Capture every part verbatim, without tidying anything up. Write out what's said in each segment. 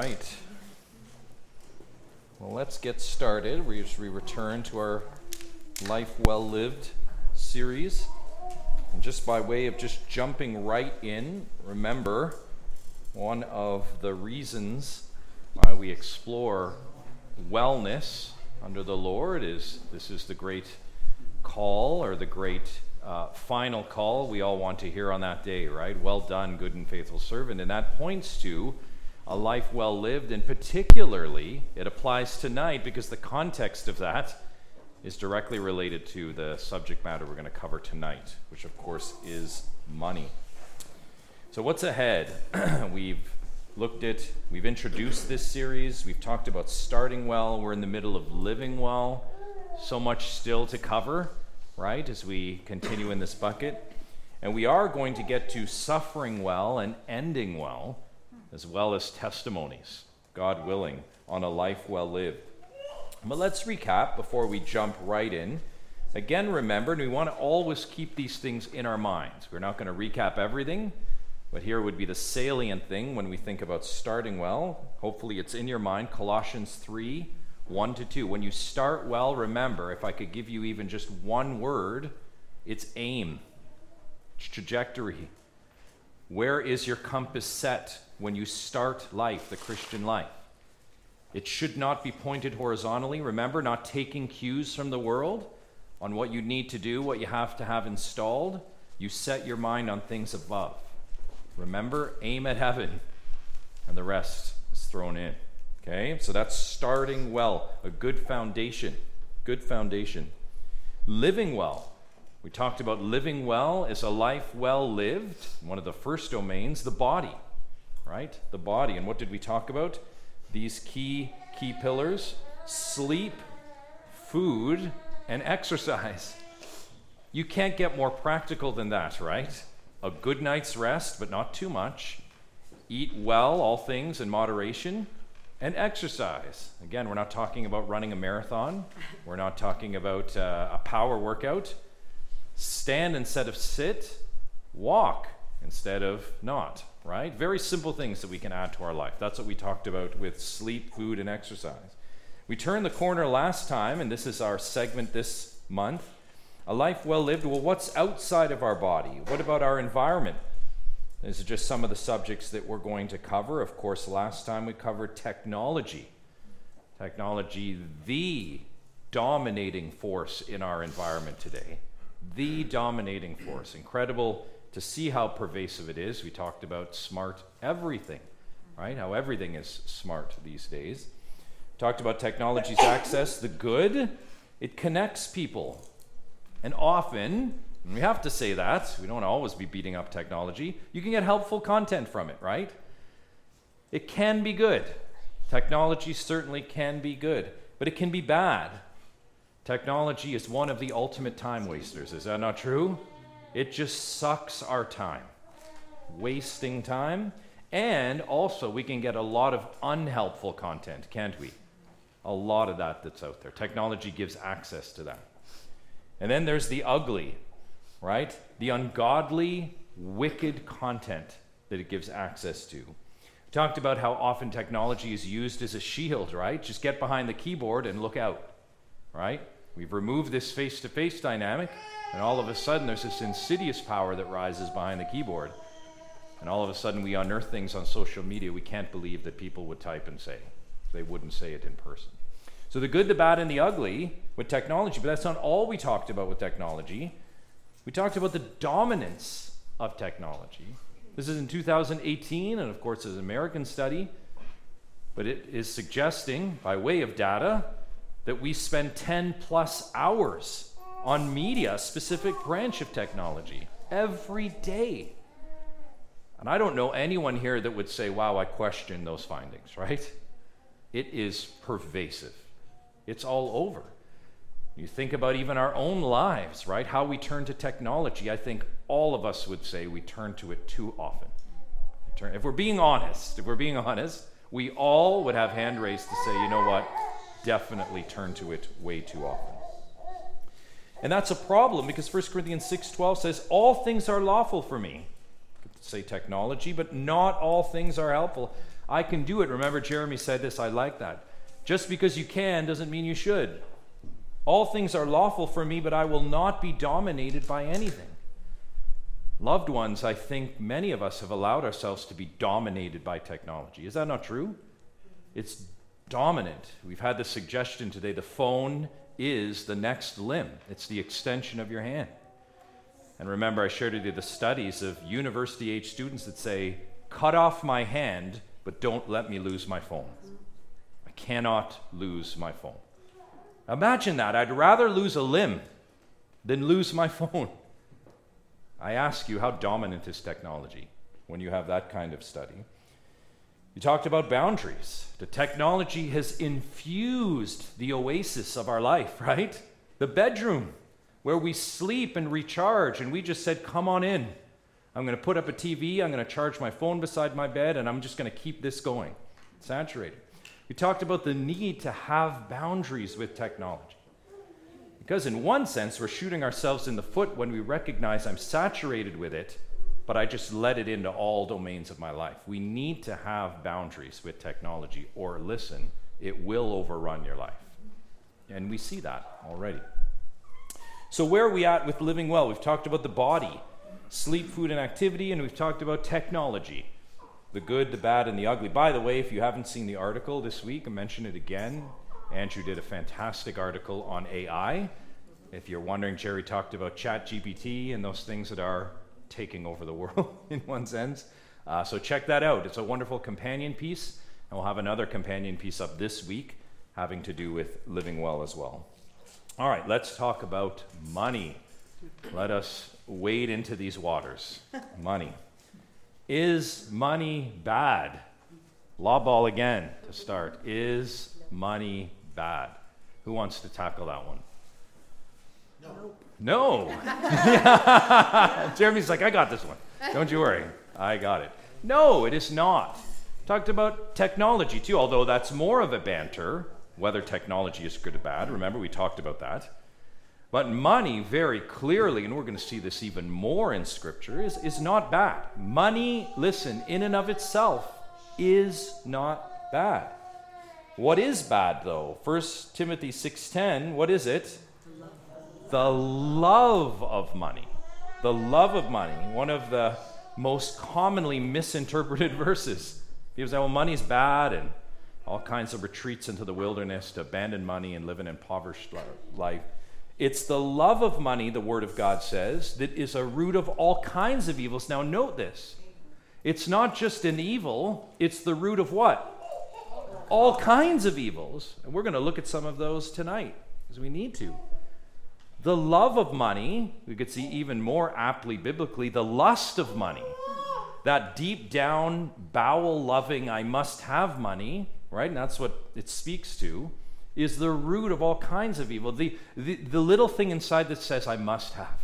right. Well, let's get started. We, we return to our Life Well Lived series. And just by way of just jumping right in, remember, one of the reasons why we explore wellness under the Lord is this is the great call, or the great uh, final call we all want to hear on that day, right? Well done, good and faithful servant. And that points to a life well lived, and particularly it applies tonight because the context of that is directly related to the subject matter we're going to cover tonight, which of course is money. So what's ahead? We've looked at, we've introduced this series, we've talked about starting well, we're in the middle of living well, so much still to cover, right, as we continue in this bucket. And we are going to get to suffering well and ending well, as well as testimonies, God willing, on a life well lived. But let's recap before we jump right in. Again, remember, and we want to always keep these things in our minds. We're not going to recap everything, but here would be the salient thing when we think about starting well. Hopefully it's in your mind, Colossians three, one to two. When you start well, remember, if I could give you even just one word, it's aim, it's trajectory. Where is your compass set when you start life, the Christian life? It should not be pointed horizontally. Remember, not taking cues from the world on what you need to do, what you have to have installed. You set your mind on things above. Remember, aim at heaven, and the rest is thrown in. Okay, so that's starting well, a good foundation, good foundation. Living well. We talked about living well is a life well lived. One of the first domains, the body, right? The body. And what did we talk about? These key, key pillars: sleep, food, and exercise. You can't get more practical than that, right? A good night's rest, but not too much. Eat well, all things in moderation. And exercise. Again, we're not talking about running a marathon. We're not talking about uh, a power workout. Stand instead of sit. Walk instead of not, right? Very simple things that we can add to our life. That's what we talked about with sleep, food, and exercise. We turned the corner last time, and this is our segment this month. A life well lived. Well, what's outside of our body? What about our environment? These are just some of the subjects that we're going to cover. Of course, last time we covered technology. Technology, the dominating force in our environment today. The dominating force. Incredible to see how pervasive it is. We talked about smart everything, right? How everything is smart these days. Talked about technology's access, the good. It connects people. And often, and we have to say that, we don't want to always be beating up technology, you can get helpful content from it, right? It can be good. Technology certainly can be good, but it can be bad. Technology is one of the ultimate time wasters, is that not true? It just sucks our time, wasting time, and also we can get a lot of unhelpful content, can't we? A lot of that that's out there. Technology gives access to that. And then there's the ugly, right? The ungodly, wicked content that it gives access to. We talked about how often technology is used as a shield, right? Just get behind the keyboard and look out, right? We've removed this face-to-face dynamic, and all of a sudden there's this insidious power that rises behind the keyboard. And all of a sudden we unearth things on social media we can't believe that people would type and say. They wouldn't say it in person. So the good, the bad, and the ugly with technology, but that's not all we talked about with technology. We talked about the dominance of technology. This is in two thousand eighteen, and of course it's an American study, but it is suggesting, by way of data, that we spend ten plus hours on media, a specific branch of technology, every day. And I don't know anyone here that would say, wow, I question those findings, right? It is pervasive. It's all over. You think about even our own lives, right? How we turn to technology. I think all of us would say we turn to it too often. If we're being honest, if we're being honest, we all would have hand raised to say, you know what, definitely turn to it way too often. And that's a problem because First Corinthians six twelve says, all things are lawful for me. Say technology, but not all things are helpful. I can do it. Remember, Jeremy said this. I like that. Just because you can doesn't mean you should. All things are lawful for me, but I will not be dominated by anything. Loved ones, I think many of us have allowed ourselves to be dominated by technology. Is that not true? It's dominant. We've had the suggestion today, the phone is the next limb. It's the extension of your hand. And remember, I shared with you the studies of university-age students that say, cut off my hand, but don't let me lose my phone. I cannot lose my phone. Imagine that. I'd rather lose a limb than lose my phone. I ask you, how dominant is technology when you have that kind of study? You talked about boundaries. The technology has infused the oasis of our life, right? The bedroom, where we sleep and recharge, and we just said, come on in. I'm going to put up a T V, I'm going to charge my phone beside my bed, and I'm just going to keep this going. Saturated. We talked about the need to have boundaries with technology. Because in one sense, we're shooting ourselves in the foot when we recognize I'm saturated with it, but I just let it into all domains of my life. We need to have boundaries with technology, or listen, it will overrun your life. And we see that already. So where are we at with living well? We've talked about the body, sleep, food, and activity, and we've talked about technology, the good, the bad, and the ugly. By the way, if you haven't seen the article this week, I mention it again. Andrew did a fantastic article on A I. If you're wondering, Jerry talked about ChatGPT and those things that are taking over the world in one sense. Uh, so check that out. It's a wonderful companion piece, and we'll have another companion piece up this week having to do with living well as well. All right, let's talk about money. Let us wade into these waters. Money. Is money bad? Law ball again to start. Is money bad? Who wants to tackle that one? No. No. Jeremy's like, I got this one. Don't you worry. I got it. No, it is not. Talked about technology too, although that's more of a banter, whether technology is good or bad. Remember, we talked about that. But money, very clearly, and we're going to see this even more in Scripture, is, is not bad. Money, listen, in and of itself, is not bad. What is bad, though? First Timothy six ten, what is it? The love of money. The love of money. One of the most commonly misinterpreted verses. People say, well, money's bad, and all kinds of retreats into the wilderness to abandon money and live an impoverished life. It's the love of money, the Word of God says, that is a root of all kinds of evils. Now note this. It's not just an evil, it's the root of what? All kinds of evils. And we're going to look at some of those tonight, because we need to. The love of money, we could see even more aptly biblically, the lust of money. That deep down, bowel-loving, I must have money, right? And that's what it speaks to, is the root of all kinds of evil. The, the, the little thing inside that says, I must have,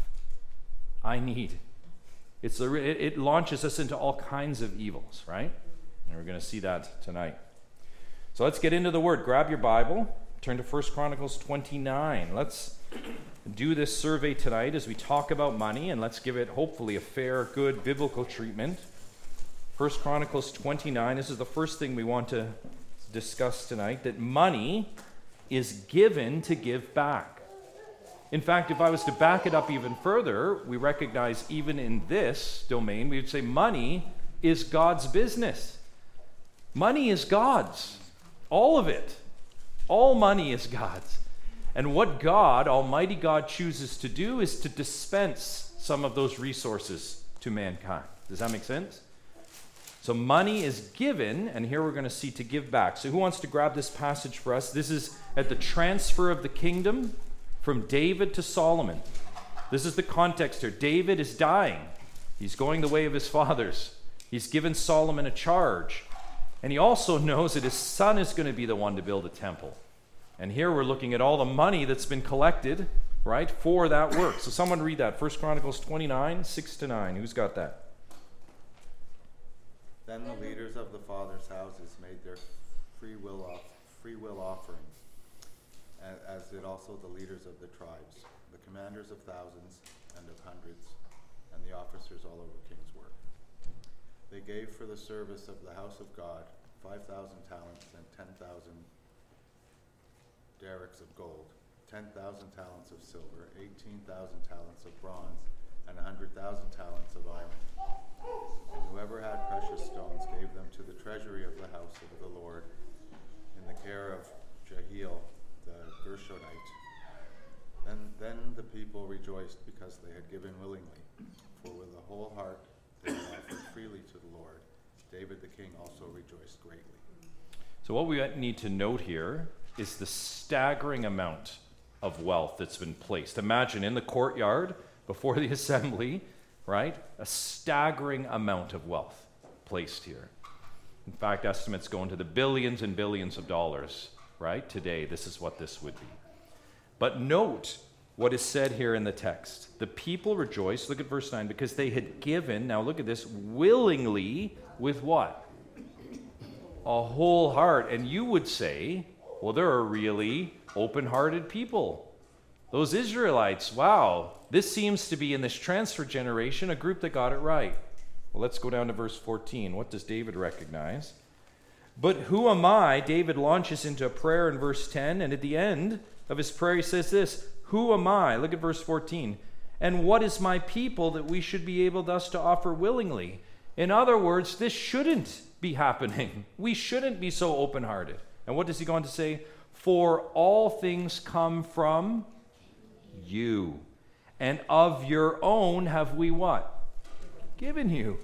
I need. It's the, it, it launches us into all kinds of evils, right? And we're going to see that tonight. So let's get into the Word. Grab your Bible. Turn to First Chronicles twenty-nine. Let's do this survey tonight as we talk about money, and let's give it hopefully a fair, good biblical treatment. First Chronicles twenty-nine. This is the first thing we want to discuss tonight, that money is given to give back. In fact, if I was to back it up even further, we recognize even in this domain, we would say money is God's business. Money is God's. All of it. All money is God's. And what God, Almighty God, chooses to do is to dispense some of those resources to mankind. Does that make sense? So money is given, and here we're going to see to give back. So who wants to grab this passage for us? This is at the transfer of the kingdom from David to Solomon. This is the context here. David is dying. He's going the way of his fathers. He's given Solomon a charge. And he also knows that his son is going to be the one to build a temple. And here we're looking at all the money that's been collected, right, for that work. So someone read that. First Chronicles twenty-nine, six to nine. Who's got that? Then the leaders of the fathers' houses made their free will off, free will offering, as did also the leaders of the tribes, the commanders of thousands and of hundreds, and the officers all over king's work. They gave for the service of the house of God five thousand talents and ten thousand derricks of gold, ten thousand talents of silver, eighteen thousand talents of bronze, and one hundred thousand talents of iron. And whoever had precious stones gave them to the treasury of the house of the Lord in the care of Jehiel the Gershonite. And then the people rejoiced because they had given willingly, for with a whole heart they had offered freely to the Lord. David the king also rejoiced greatly. So what we need to note here is the staggering amount of wealth that's been placed. Imagine in the courtyard before the assembly, right? A staggering amount of wealth placed here. In fact, estimates go into the billions and billions of dollars, right? Today, this is what this would be. But note what is said here in the text. The people rejoiced, look at verse nine, because they had given, now look at this, willingly with what? A whole heart. And you would say, well, there are really open-hearted people. Those Israelites, wow, this seems to be in this transfer generation a group that got it right. Well, let's go down to verse fourteen. What does David recognize? But who am I? David launches into a prayer in verse ten, and at the end of his prayer he says this, who am I? Look at verse fourteen. And what is my people that we should be able thus to offer willingly? In other words, this shouldn't be happening. We shouldn't be so open-hearted. And what does he go on to say? For all things come from you, and of your own have we what? Given you.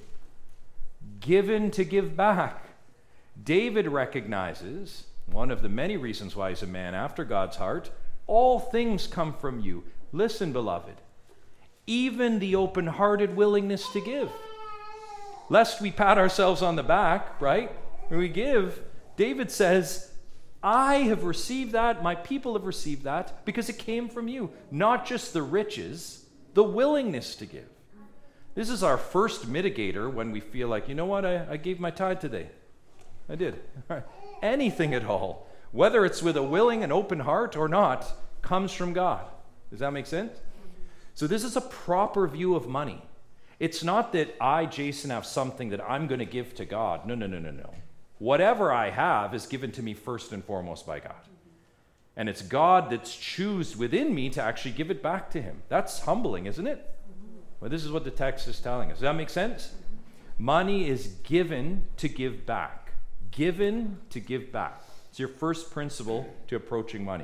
Given to give back. David recognizes, one of the many reasons why he's a man after God's heart, all things come from you. Listen, beloved, even the open-hearted willingness to give. Lest we pat ourselves on the back, right? When we give, David says, I have received that, my people have received that, because it came from you. Not just the riches, the willingness to give. This is our first mitigator when we feel like, you know what, I, I gave my tithe today. I did. Anything at all, whether it's with a willing and open heart or not, comes from God. Does that make sense? So this is a proper view of money. It's not that I, Jason, have something that I'm going to give to God. No, no, no, no, no. Whatever I have is given to me first and foremost by God. And it's God that's choosed within me to actually give it back to him. That's humbling, isn't it? Well, this is what the text is telling us. Does that make sense? Money is given to give back. Given to give back. It's your first principle to approaching money.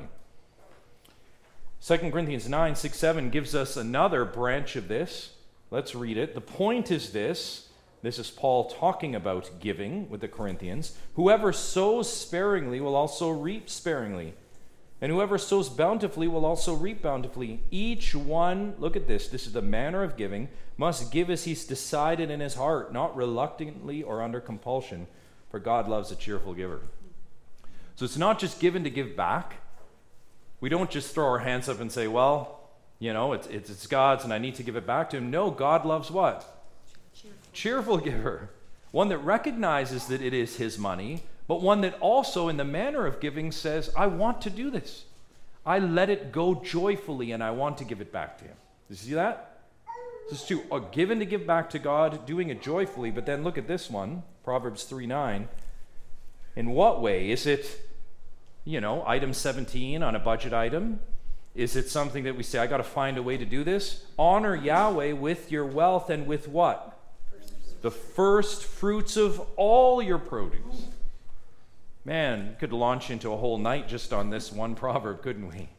Second Corinthians nine, six, seven gives us another branch of this. Let's read it. The point is this. This is Paul talking about giving with the Corinthians. Whoever sows sparingly will also reap sparingly. And whoever sows bountifully will also reap bountifully. Each one, look at this, this is the manner of giving, must give as he's decided in his heart, not reluctantly or under compulsion, for God loves a cheerful giver. So it's not just given to give back. We don't just throw our hands up and say, well, you know, it's, it's, it's God's and I need to give it back to him. No, God loves what? Cheerful. Cheerful giver. One that recognizes that it is his money, but one that also in the manner of giving says, I want to do this. I let it go joyfully and I want to give it back to him. You see that? This is two. Uh, given to give back to God, doing it joyfully, but then look at this one, Proverbs three nine. In what way? Is it, you know, item seventeen on a budget item? Is it something that we say, I got to find a way to do this? Honor Yahweh with your wealth and with what? The first fruits of all your produce. Man, we could launch into a whole night just on this one proverb, couldn't we?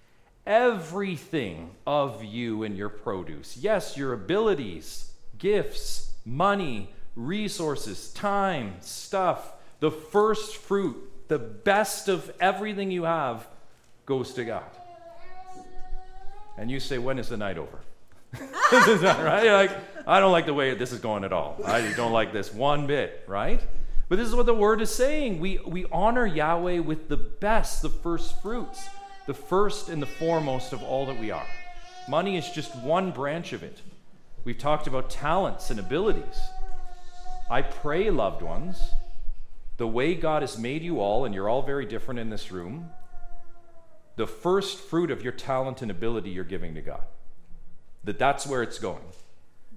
Everything of you and your produce. Yes, your abilities, gifts, money, resources, time, stuff, the first fruit, the best of everything you have goes to God. And you say, when is the night over? Right? You're like, I don't like the way this is going at all. I don't like this one bit, right? But this is what the word is saying. We, we honor Yahweh with the best, the first fruits, the first and the foremost of all that we are. Money is just one branch of it. We've talked about talents and abilities. I pray, loved ones, the way God has made you all, and you're all very different in this room, the first fruit of your talent and ability you're giving to God. That that's where it's going.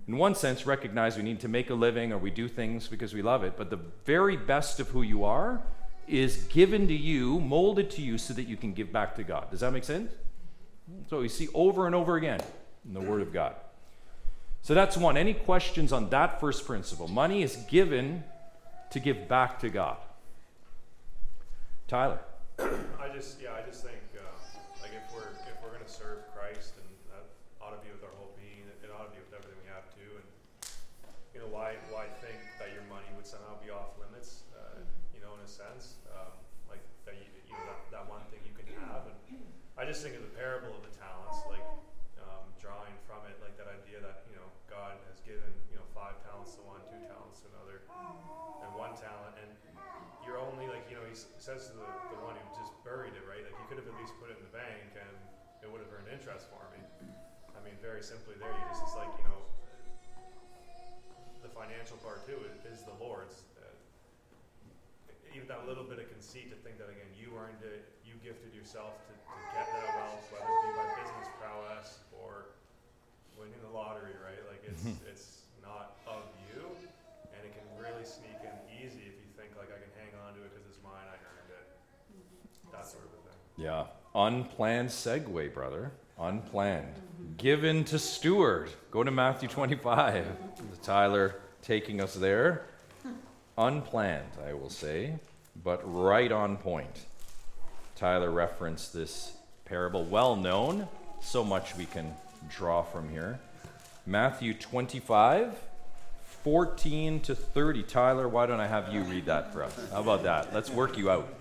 in one sense, recognize we need to make a living or we do things because we love it, but the very best of who you are is given to you, molded to you so that you can give back to God. Does that make sense? So we see over and over again in the Word of God. So that's one. Any questions on that first principle? Money is given to give back to God. Tyler. I just, yeah, I just think, uh, like if we're if we're going to serve Christ, and that ought to be with our whole being, it ought to be with everything we have too. And you know, why why think that your money would somehow be off limits? Uh, you know, in a sense, um, like that you, you know that, that one thing you can have. And I just think of the parable of the talents, like um, drawing from it, like that idea that you know God has given you know five talents to one, two talents to another, and one talent, and you're only like, you know, he s- says to the, the one who just buried it, right? Like, you could have at least put it in the bank and it would have earned interest for me. I mean, very simply there, you just, it's like, you know, the financial part too is, is the Lord's. Uh, even that little bit of conceit to think that, again, you earned it, you gifted yourself to, to get that wealth, whether it be by business prowess or winning the lottery, right? Like, it's it's not of you, and it can really sneak in easy if you think, like, I can hang on to it because it's mine, I earned it. That sort of a thing. Yeah. Unplanned segue, brother. Unplanned. Given to steward. Go to Matthew twenty-five. Tyler taking us there. Unplanned, I will say, but right on point. Tyler referenced this parable, well known. So much we can draw from here. Matthew twenty-five, fourteen to thirty. Tyler, why don't I have you read that for us? How about that? Let's work you out.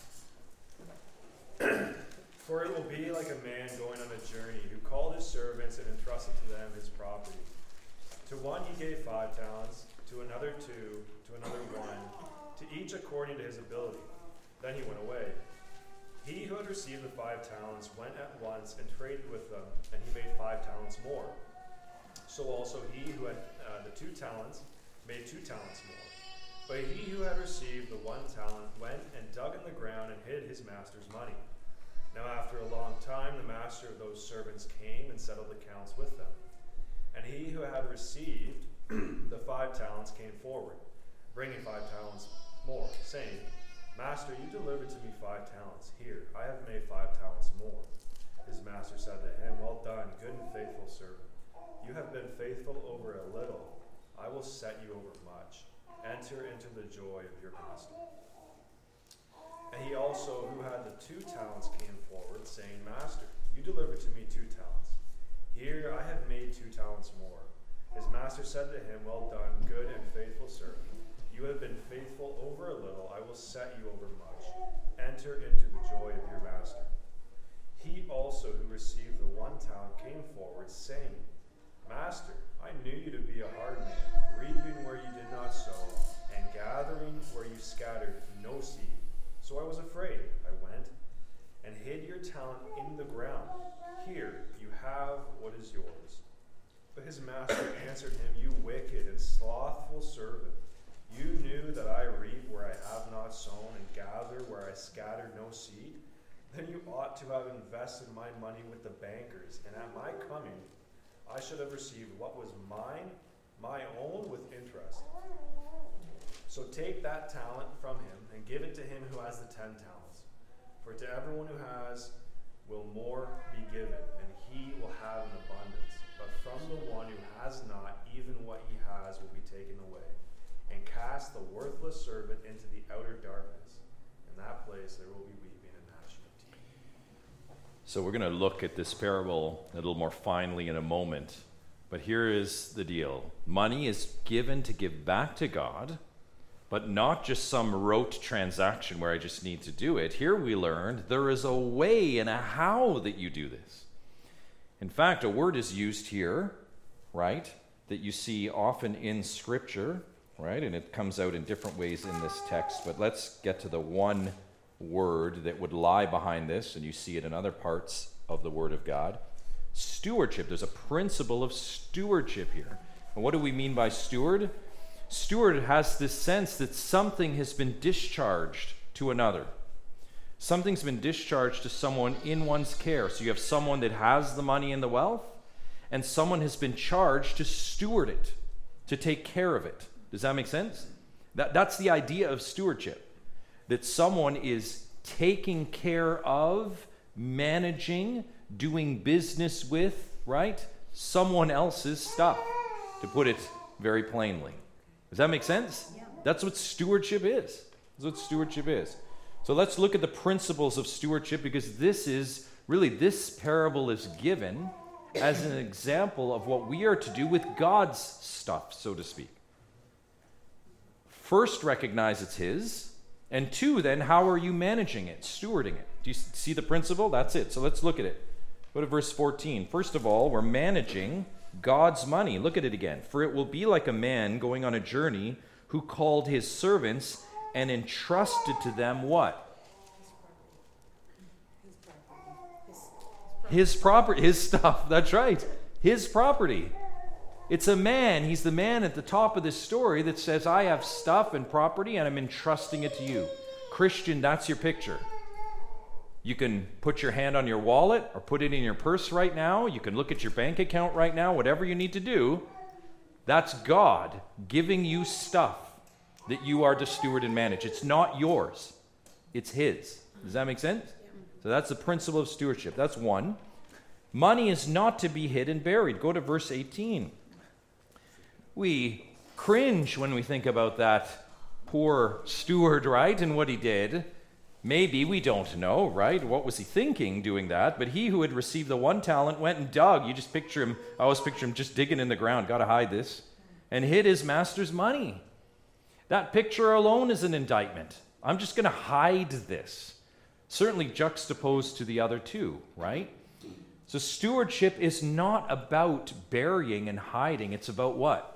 For it will be like a man going on a journey who called his servants and entrusted to them his property. To one he gave five talents, to another two, to another one, to each according to his ability. Then he went away. He who had received the five talents went at once and traded with them, and he made five talents more. So also he who had uh, the two talents made two talents more. But he who had received the one talent went and dug in the ground and hid his master's money. Now after a long time the master of those servants came and settled accounts with them. And he who had received the five talents came forward, bringing five talents more, saying, Master, you delivered to me five talents. Here, I have made five talents more. His master said to him, Well done, good and faithful servant. You have been faithful over a little. I will set you over much. Enter into the joy of your master. And he also, who had the two talents, came forward, saying, Master, you delivered to me two talents. Here I have made two talents more. His master said to him, Well done, good and faithful servant. You have been faithful over a little. I will set you over much. Enter into the joy of your master. He also, who received the one talent, came forward, saying, Master, I knew you to be a hard man, reaping where you did not sow, and gathering where you scattered no seed. So I was afraid. I went and hid your talent in the ground. Here, you have what is yours. But his master answered him, You wicked and slothful servant. You knew that I reap where I have not sown and gather where I scattered no seed. Then you ought to have invested my money with the bankers, and at my coming I should have received what was mine, my own with interest. So take that talent from him and give it to him who has the ten talents. For to everyone who has will more be given, and he will have an abundance. But from the one who has not, even what he has will be taken away. And cast the worthless servant into the outer darkness. In that place there will be weeping and gnashing of teeth. So we're going to look at this parable a little more finely in a moment. But here is the deal. Money is given to give back to God, but not just some rote transaction where I just need to do it. Here we learned there is a way and a how that you do this. In fact, a word is used here, right, that you see often in Scripture, right, and it comes out in different ways in this text. But let's get to the one word that would lie behind this, and you see it in other parts of the Word of God. Stewardship. There's a principle of stewardship here. And what do we mean by steward? Steward has this sense that something has been discharged to another. Something's been discharged to someone in one's care. So you have someone that has the money and the wealth, and someone has been charged to steward it, to take care of it. Does that make sense? That, that's the idea of stewardship, that someone is taking care of, managing, doing business with, right, someone else's stuff, to put it very plainly. Does that make sense? Yeah. That's what stewardship is. That's what stewardship is. So let's look at the principles of stewardship, because this is, really, this parable is given as an example of what we are to do with God's stuff, so to speak. First, recognize it's His, and two, then, how are you managing it, stewarding it? Do you see the principle? That's it. So let's look at it. Go to verse fourteen. First of all, we're managing God's money. Look at it again. For it will be like a man going on a journey who called his servants and entrusted to them what? His property, his stuff. That's right. His property. It's a man. He's the man at the top of this story that says, I have stuff and property and I'm entrusting it to you. Christian, that's your picture. You can put your hand on your wallet or put it in your purse right now. You can look at your bank account right now, whatever you need to do. That's God giving you stuff that you are to steward and manage. It's not yours. It's His. Does that make sense? So that's the principle of stewardship. That's one. Money is not to be hid and buried. Go to verse eighteen. We cringe when we think about that poor steward, right, and what he did. Maybe, we don't know, right? What was he thinking doing that? But he who had received the one talent went and dug. You just picture him, I always picture him just digging in the ground. Got to hide this. And hid his master's money. That picture alone is an indictment. I'm just going to hide this. Certainly juxtaposed to the other two, right? So stewardship is not about burying and hiding. It's about what?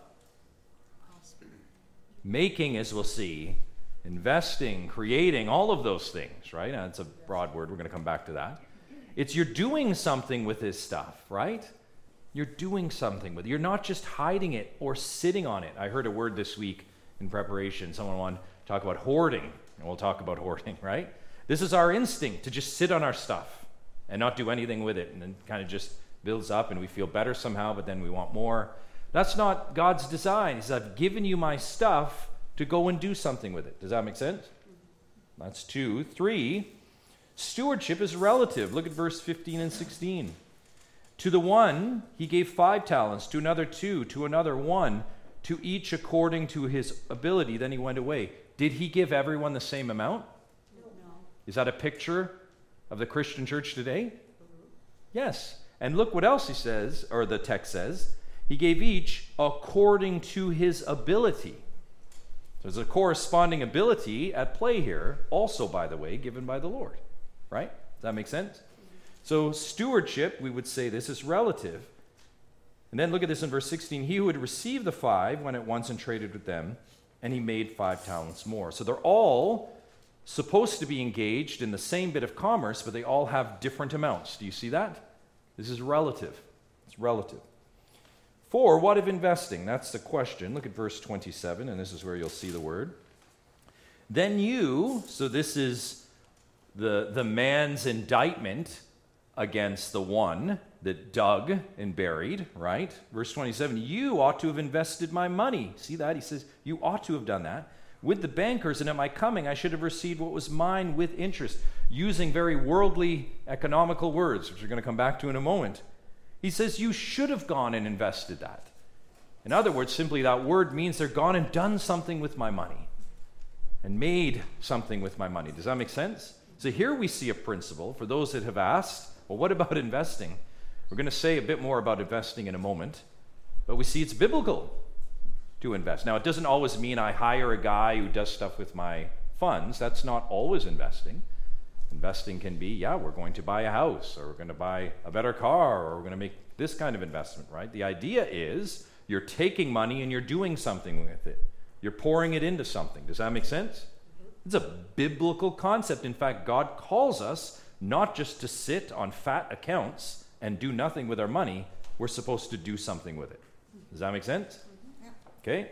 Making, as we'll see, investing, creating, all of those things, right? Now, it's a broad word. We're going to come back to that. It's you're doing something with this stuff, right? You're doing something with it. You're not just hiding it or sitting on it. I heard a word this week in preparation. Someone wanted to talk about hoarding, and we'll talk about hoarding, right? This is our instinct, to just sit on our stuff and not do anything with it, and then kind of just builds up and we feel better somehow, but then we want more. That's not God's design. He says, I've given you my stuff to go and do something with it. Does that make sense? That's two. Three, stewardship is relative. Look at verse fifteen and sixteen. To the one, he gave five talents, to another two, to another one, to each according to his ability. Then he went away. Did he give everyone the same amount? No. Is that a picture of the Christian church today? Mm-hmm. Yes. And look what else he says, or the text says. He gave each according to his ability. There's a corresponding ability at play here, also, by the way, given by the Lord. Right? Does that make sense? So stewardship, we would say this, is relative. And then look at this in verse sixteen. He who had received the five went at once and traded with them, and he made five talents more. So they're all supposed to be engaged in the same bit of commerce, but they all have different amounts. Do you see that? This is relative. It's relative. Four, what of investing? That's the question. Look at verse twenty-seven, and this is where you'll see the word. Then you, so this is the, the man's indictment against the one that dug and buried, right? Verse twenty-seven, you ought to have invested my money. See that? He says, you ought to have done that. With the bankers, and at my coming, I should have received what was mine with interest. Using very worldly, economical words, which we're going to come back to in a moment. He says, you should have gone and invested that. In other words, simply that word means they're gone and done something with my money. And made something with my money. Does that make sense? So here we see a principle for those that have asked, well, what about investing? We're going to say a bit more about investing in a moment. But we see it's biblical to invest. Now, it doesn't always mean I hire a guy who does stuff with my funds. That's not always investing. Investing can be, yeah, we're going to buy a house, or we're going to buy a better car, or we're going to make this kind of investment, right? The idea is you're taking money and you're doing something with it. You're pouring it into something. Does that make sense? It's a biblical concept. In fact, God calls us not just to sit on fat accounts and do nothing with our money. We're supposed to do something with it. Does that make sense? Okay.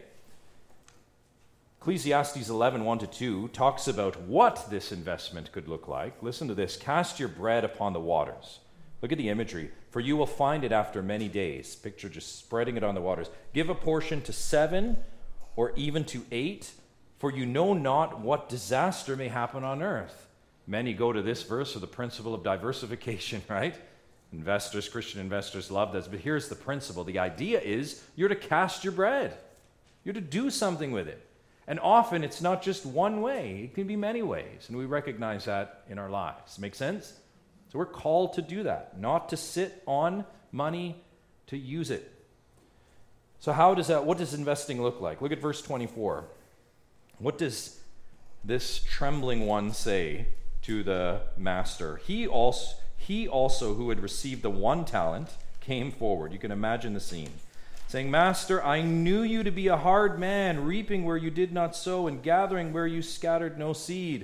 Ecclesiastes eleven, one to two talks about what this investment could look like. Listen to this. Cast your bread upon the waters. Look at the imagery. For you will find it after many days. Picture just spreading it on the waters. Give a portion to seven or even to eight, for you know not what disaster may happen on earth. Many go to this verse for the principle of diversification, right? Investors, Christian investors love this. But here's the principle. The idea is you're to cast your bread. You're to do something with it. And often it's not just one way. It can be many ways. And we recognize that in our lives. Make sense? So we're called to do that, not to sit on money, to use it. So how does that, what does investing look like? Look at verse twenty-four. What does this trembling one say to the master? He also, he also who had received the one talent came forward. You can imagine the scene. Saying, Master, I knew you to be a hard man, reaping where you did not sow and gathering where you scattered no seed.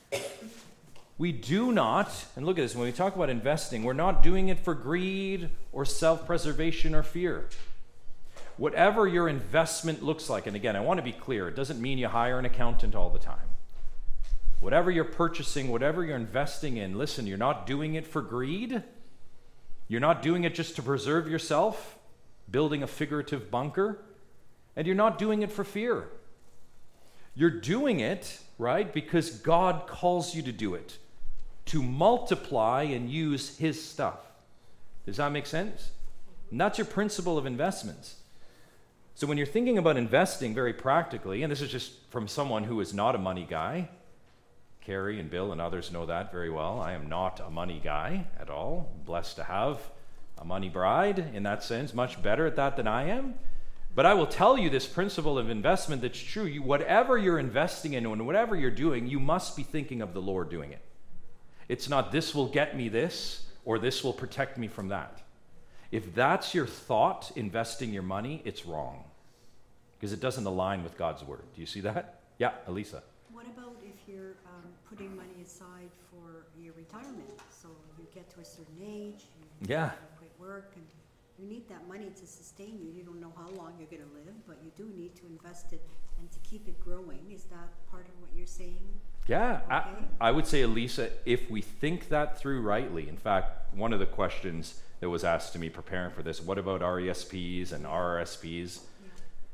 We do not, and look at this, when we talk about investing, we're not doing it for greed or self-preservation or fear. Whatever your investment looks like, and again, I want to be clear, it doesn't mean you hire an accountant all the time. Whatever you're purchasing, whatever you're investing in, listen, you're not doing it for greed. You're not doing it just to preserve yourself, building a figurative bunker, and you're not doing it for fear. You're doing it, right, because God calls you to do it, to multiply and use his stuff. Does that make sense? And that's your principle of investments. So when you're thinking about investing very practically, and this is just from someone who is not a money guy, Carrie and Bill and others know that very well. I am not a money guy at all. I'm blessed to have a money bride in that sense, much better at that than I am. But I will tell you this principle of investment that's true. You, whatever you're investing in and whatever you're doing, you must be thinking of the Lord doing it. It's not this will get me this or this will protect me from that. If that's your thought, investing your money, it's wrong because it doesn't align with God's word. Do you see that? Yeah, Elisa. What about if you're um, putting money aside for your retirement? So you get to a certain age, you Yeah. quit work, and you need that money to sustain you. You don't know how long you're going to live, but you do need to invest it and to keep it growing. Is that part of what you're saying? Yeah, Okay. I, I would say, Elisa, if we think that through rightly, in fact, one of the questions that was asked to me preparing for this, what about R E S Ps and R R S Ps? Yeah.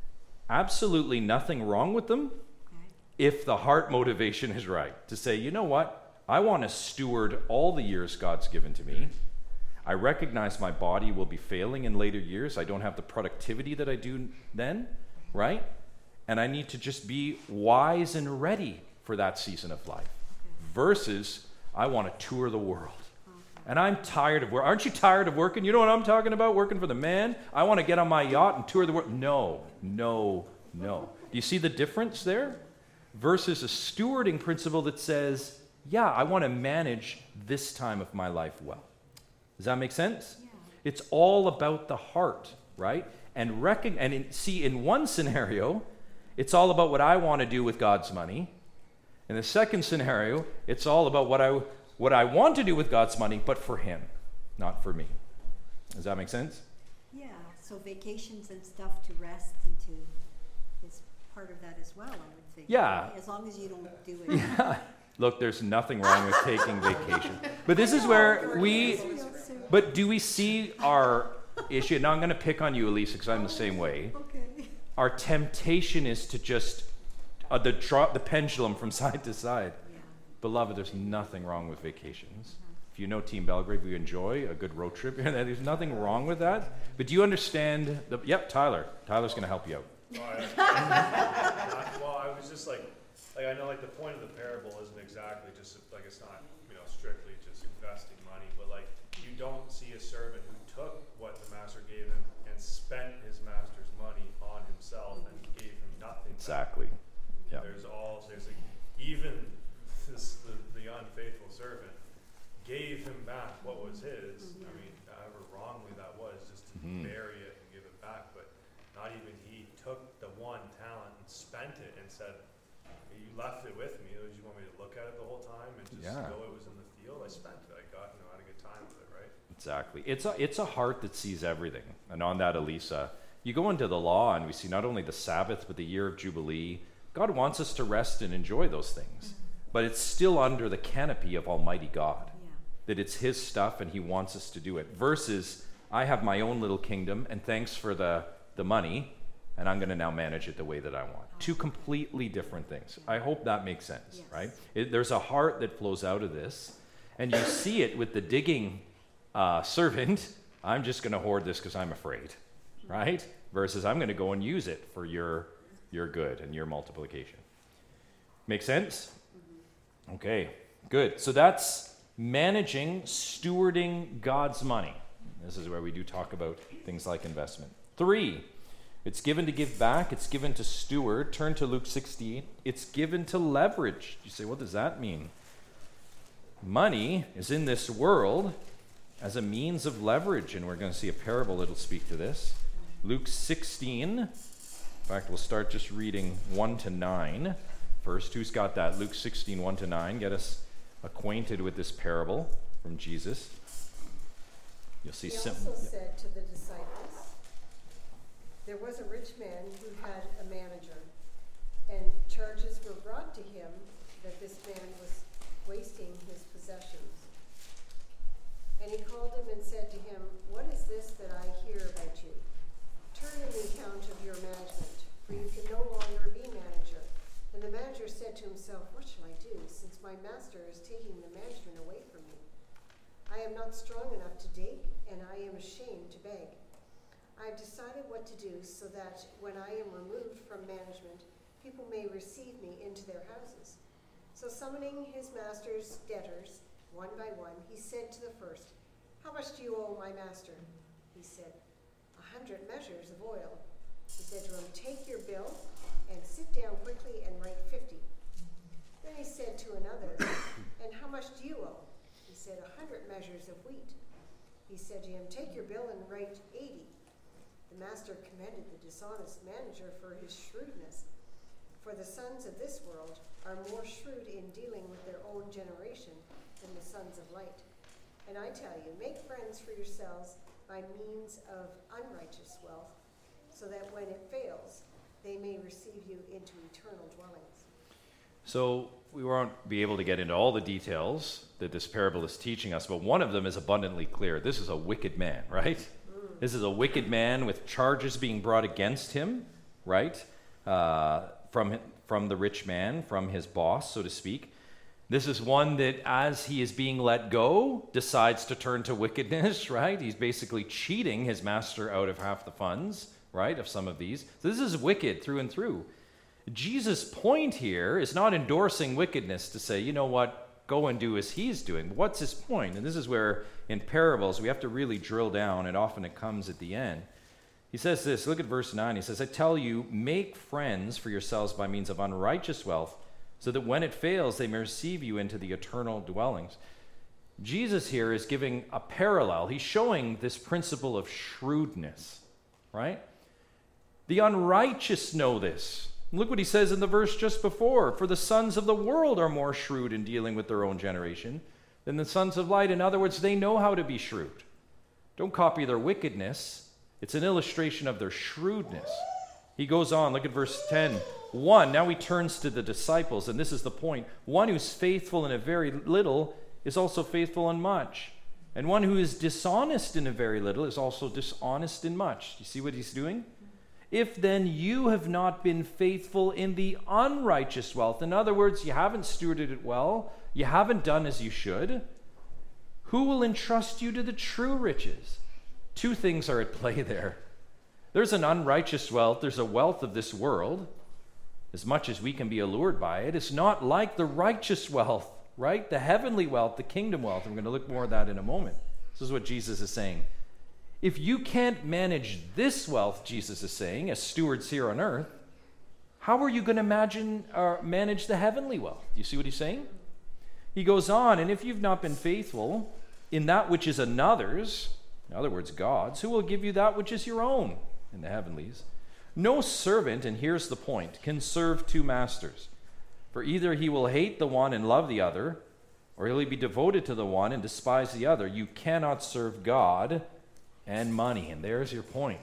Absolutely nothing wrong with them Okay. if the heart motivation is right. To say, you know what, I want to steward all the years God's given to me. I recognize my body will be failing in later years. I don't have the productivity that I do then, right? And I need to just be wise and ready for that season of life. Versus, I want to tour the world. And I'm tired of work. Aren't you tired of working? You know what I'm talking about? Working for the man? I want to get on my yacht and tour the world. No, no, no. Do you see the difference there? Versus a stewarding principle that says, yeah, I want to manage this time of my life well. Does that make sense? Yeah. It's all about the heart, right? And recog- and in, see, in one scenario, it's all about what I want to do with God's money. In the second scenario, it's all about what I what I want to do with God's money, but for Him, not for me. Does that make sense? Yeah, so vacations and stuff to rest and to is part of that as well, I would think. Yeah. Right? As long as you don't do it. Yeah. Look, there's nothing wrong with taking vacation. But this is where we, but do we see our issue? Now I'm going to pick on you, Elisa, because I'm the same way. Okay. Our temptation is to just, uh, the drop the pendulum from side to side. Yeah. Beloved, there's nothing wrong with vacations. If you know Team Belgrade, we enjoy a good road trip. There's nothing wrong with that. But do you understand? The, yep, Tyler. Tyler's going to help you out. Well, I, well, I was just like, like I know, like the point of the parable isn't exactly just like it's not, you know, strictly just investing money, but like you don't see a servant who took what the master gave him and spent his master's money on himself and gave him nothing. Exactly. Back. Yeah. There's all there's like even this the, the unfaithful servant gave him back what was his. Mm-hmm. I mean, however wrongly that was, just to Mm-hmm. bury it and give it back. But not even he took the one talent and spent it and said, "You left it with me. Did you want me to look at it the whole time and just Yeah. know it was in the field? I spent it. I got, you know, I had a good time with it, right?" Exactly. It's a, it's a heart that sees everything. And on that, Elisa, you go into the law and we see not only the Sabbath, but the year of Jubilee. God wants us to rest and enjoy those things. But it's still under the canopy of Almighty God. Yeah. that it's his stuff and he wants us to do it, versus I have my own little kingdom and thanks for the, the money, and I'm going to now manage it the way that I want. Two completely different things. I hope that makes sense, Yes. right? It, there's a heart that flows out of this, and you see it with the digging uh, servant. I'm just going to hoard this because I'm afraid, right? Versus I'm going to go and use it for your your good and your multiplication. Make sense? Okay, good. So that's managing, stewarding God's money. This is where we do talk about things like investment. Three, it's given to give back. It's given to steward. Turn to Luke sixteen. It's given to leverage. You say, what does that mean? Money is in this world as a means of leverage, and we're going to see a parable that'll speak to this. Luke sixteen. In fact, we'll start just reading one to nine first. Who's got that? Luke sixteen, one to nine. Get us acquainted with this parable from Jesus. You'll see He sim- also said to the disciples, there was a rich man who had a manager, and charges were brought to him that this man was wasting his possessions. And he called him and said to him, what is this that I hear about you? Turn in the account of your management, for you can no longer be manager. And the manager said to himself, what shall I do, since my master is taking the management away from me? I am not strong enough to dig, and I am ashamed to beg. I have decided what to do so that when I am removed from management, people may receive me into their houses. So summoning his master's debtors, one by one, he said to the first, how much do you owe my master? He said, a hundred measures of oil. He said to him, take your bill and sit down quickly and write fifty. Then he said to another, and how much do you owe? He said, a hundred measures of wheat. He said to him, take your bill and write eighty. The master commended the dishonest manager for his shrewdness. For the sons of this world are more shrewd in dealing with their own generation than the sons of light. And I tell you, make friends for yourselves by means of unrighteous wealth, so that when it fails, they may receive you into eternal dwellings. So we won't be able to get into all the details that this parable is teaching us, but one of them is abundantly clear. This is a wicked man, right? Mm. This is a wicked man with charges being brought against him, right? Uh, from, from the rich man, from his boss, so to speak. This is one that, as he is being let go, decides to turn to wickedness, right? He's basically cheating his master out of half the funds, right, of some of these. So this is wicked through and through. Jesus' point here is not endorsing wickedness to say, you know what, go and do as he's doing. What's his point? And this is where, in parables, we have to really drill down, and often it comes at the end. He says this, look at verse nine. He says, I tell you, make friends for yourselves by means of unrighteous wealth, so that when it fails, they may receive you into the eternal dwellings. Jesus here is giving a parallel. He's showing this principle of shrewdness, right? The unrighteous know this. Look what he says in the verse just before. For the sons of the world are more shrewd in dealing with their own generation than the sons of light. In other words, they know how to be shrewd. Don't copy their wickedness. It's an illustration of their shrewdness. He goes on, look at verse ten. One, now he turns to the disciples, and this is the point. One who's faithful in a very little is also faithful in much. And one who is dishonest in a very little is also dishonest in much. You see what he's doing? If then you have not been faithful in the unrighteous wealth, in other words, you haven't stewarded it well, you haven't done as you should, who will entrust you to the true riches? Two things are at play there. There's an unrighteous wealth, there's a wealth of this world. As much as we can be allured by it, it's not like the righteous wealth, right? The heavenly wealth, the kingdom wealth. And we're going to look more at that in a moment. This is what Jesus is saying. If you can't manage this wealth, Jesus is saying, as stewards here on earth, how are you going to imagine or manage the heavenly wealth? Do you see what he's saying? He goes on, and if you've not been faithful in that which is another's, in other words, God's, who will give you that which is your own in the heavenlies? No servant, and here's the point, can serve two masters. For either he will hate the one and love the other, or he'll be devoted to the one and despise the other. You cannot serve God and money. And there's your point.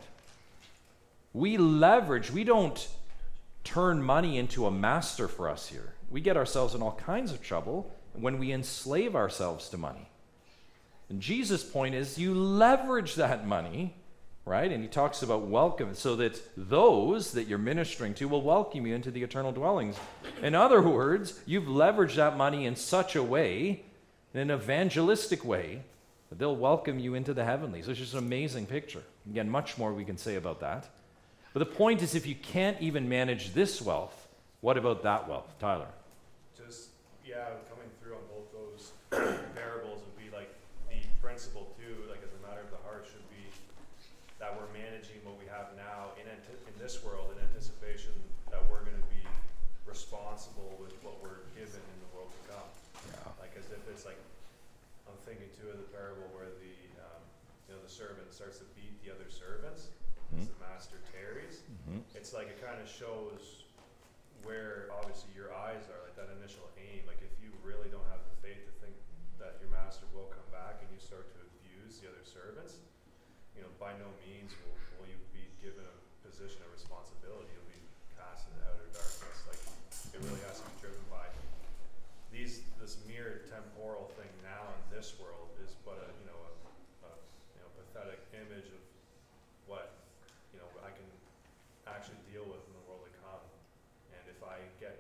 We leverage, we don't turn money into a master for us here. We get ourselves in all kinds of trouble when we enslave ourselves to money. And Jesus' point is you leverage that money, right? And he talks about welcome, so that those that you're ministering to will welcome you into the eternal dwellings. In other words, you've leveraged that money in such a way, in an evangelistic way, that they'll welcome you into the heavenlies. It's just an amazing picture. Again, much more we can say about that. But the point is, if you can't even manage this wealth, what about that wealth? Tyler? Just, yeah, coming through on both those parables would be like the principle too, like as a matter of the heart, should be that we're managing what we have now in ante- in this world in anticipation that we're going to be responsible with what we're given in the world to come. Yeah. Like as if it's like, I'm thinking too of the parable where the um, you know the servant starts to beat the other servants Mhm. as the master tarries. Mhm. It's like it kind of shows where obviously your eyes are, like that initial aim. Like if you really don't have the faith to think that your master will come back and you start to abuse the other servants, you know, by no means will, will you be given a position of responsibility. You'll be cast into outer darkness. Like it really has to be driven by these this mere temporal thing now in this world is but a you know a, a you know pathetic image of what you know I can actually deal with in the world to come. And if I get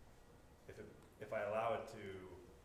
if it if I allow it to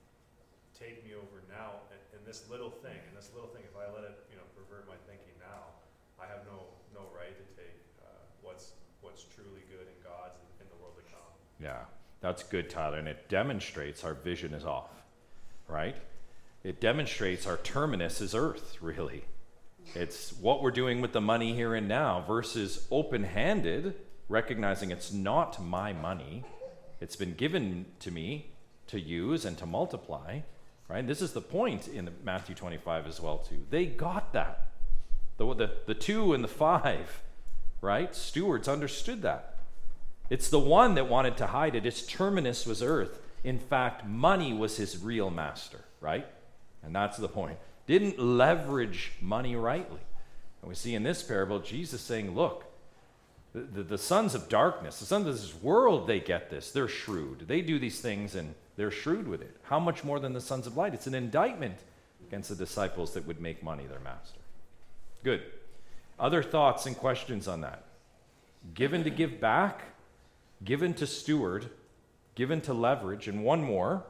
take me over now in, in this little thing, in this little thing, if I let it you know pervert my thinking now, I have no no right to take uh, what's what's truly good in God's in, in the world to come. Yeah, that's good, Tyler. And it demonstrates our vision is off, right? It demonstrates our terminus is earth, really. It's what we're doing with the money here and now versus open-handed, recognizing it's not my money. It's been given to me to use and to multiply, right? This is the point in Matthew twenty-five as well, too. They got that. The, the, the two and the five, right? Stewards understood that. It's the one that wanted to hide it. Its terminus was earth. In fact, money was his real master, right? And that's the point. Didn't leverage money rightly. And we see in this parable, Jesus saying, look, the, the, the sons of darkness, the sons of this world, they get this. They're shrewd. They do these things and they're shrewd with it. How much more than the sons of light? It's an indictment against the disciples that would make money their master. Good. Other thoughts and questions on that? Given to give back, given to steward, given to leverage, and one more.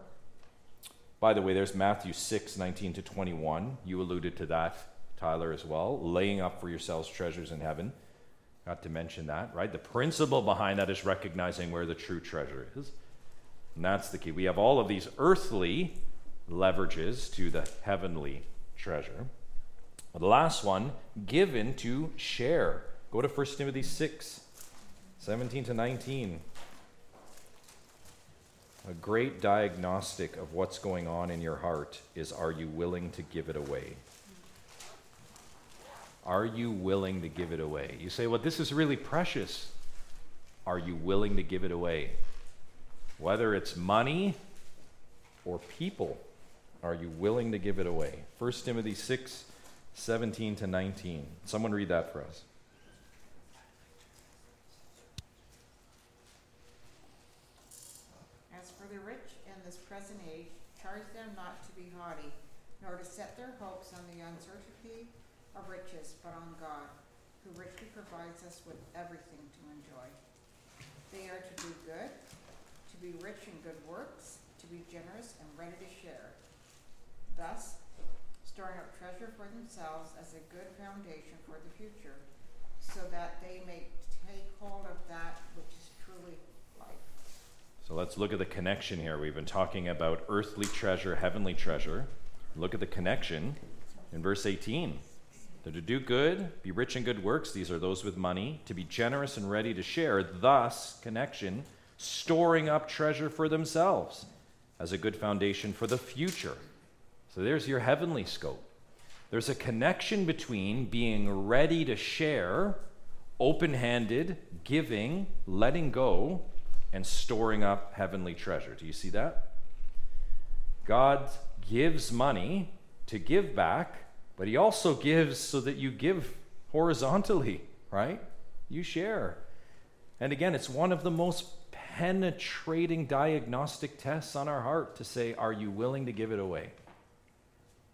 By the way, there's Matthew six, nineteen to twenty-one. You alluded to that, Tyler, as well. Laying up for yourselves treasures in heaven. Got to mention that, right? The principle behind that is recognizing where the true treasure is. And that's the key. We have all of these earthly leverages to the heavenly treasure. The last one, given to share. Go to First Timothy six, seventeen to nineteen. A great diagnostic of what's going on in your heart is, are you willing to give it away? Are you willing to give it away? You say, well, this is really precious. Are you willing to give it away? Whether it's money or people, are you willing to give it away? First Timothy six, seventeen to nineteen. Someone read that for us. As for the rich in this present age, charge them not to be haughty, nor to set their hopes on the uncertainty of riches, but on God, who richly provides us with everything to enjoy. They are to do good, to be rich in good works, to be generous and ready to share, thus storing up treasure for themselves as a good foundation for the future, so that they may take hold of that which is truly life. So let's look at the connection here. We've been talking about earthly treasure, heavenly treasure. Look at the connection in verse eighteen. They're to do good, be rich in good works. These are those with money. To be generous and ready to share. Thus, connection, storing up treasure for themselves as a good foundation for the future. So there's your heavenly scope. There's a connection between being ready to share, open-handed, giving, letting go, and storing up heavenly treasure. Do you see that? God gives money to give back, but he also gives so that you give horizontally, right? You share. And again, it's one of the most penetrating diagnostic tests on our heart to say, are you willing to give it away?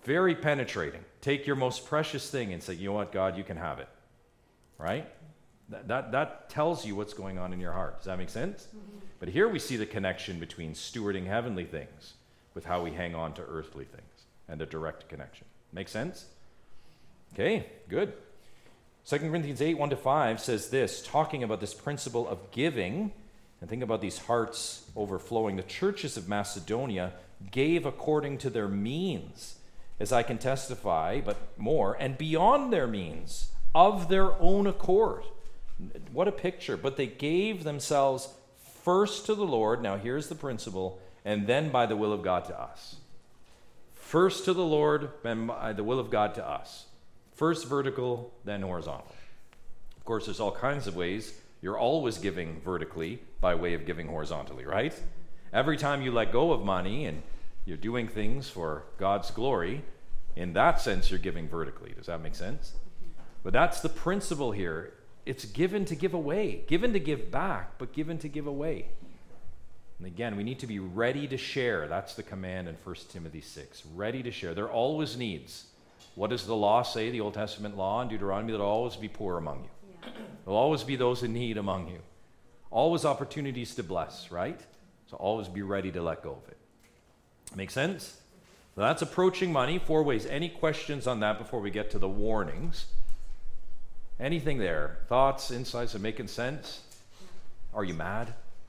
Very penetrating. Take your most precious thing and say, you know what, God, you can have it. Right? That, that, that tells you what's going on in your heart. Does that make sense? Mm-hmm. But here we see the connection between stewarding heavenly things with how we hang on to earthly things, and a direct connection. Make sense? Okay, good. Second Corinthians eight, one to five says this, talking about this principle of giving, and think about these hearts overflowing. The churches of Macedonia gave according to their means, as I can testify, but more, and beyond their means, of their own accord. What a picture. But they gave themselves first to the Lord, now here's the principle, and then by the will of God to us. First to the Lord, and by the will of God to us. First vertical, then horizontal. Of course, there's all kinds of ways. You're always giving vertically by way of giving horizontally, right? Every time you let go of money and you're doing things for God's glory, in that sense, you're giving vertically. Does that make sense? But that's the principle here. It's given to give away, given to give back, but given to give away. And again, we need to be ready to share. That's the command in First Timothy six. Ready to share. There are always needs. What does the law say, the Old Testament law in Deuteronomy? There'll always be poor among you. Yeah. There'll always be those in need among you. Always opportunities to bless, right? So always be ready to let go of it. Make sense? So that's approaching money. Four ways. Any questions on that before we get to the warnings? Anything there? Thoughts, insights, are making sense? Are you mad?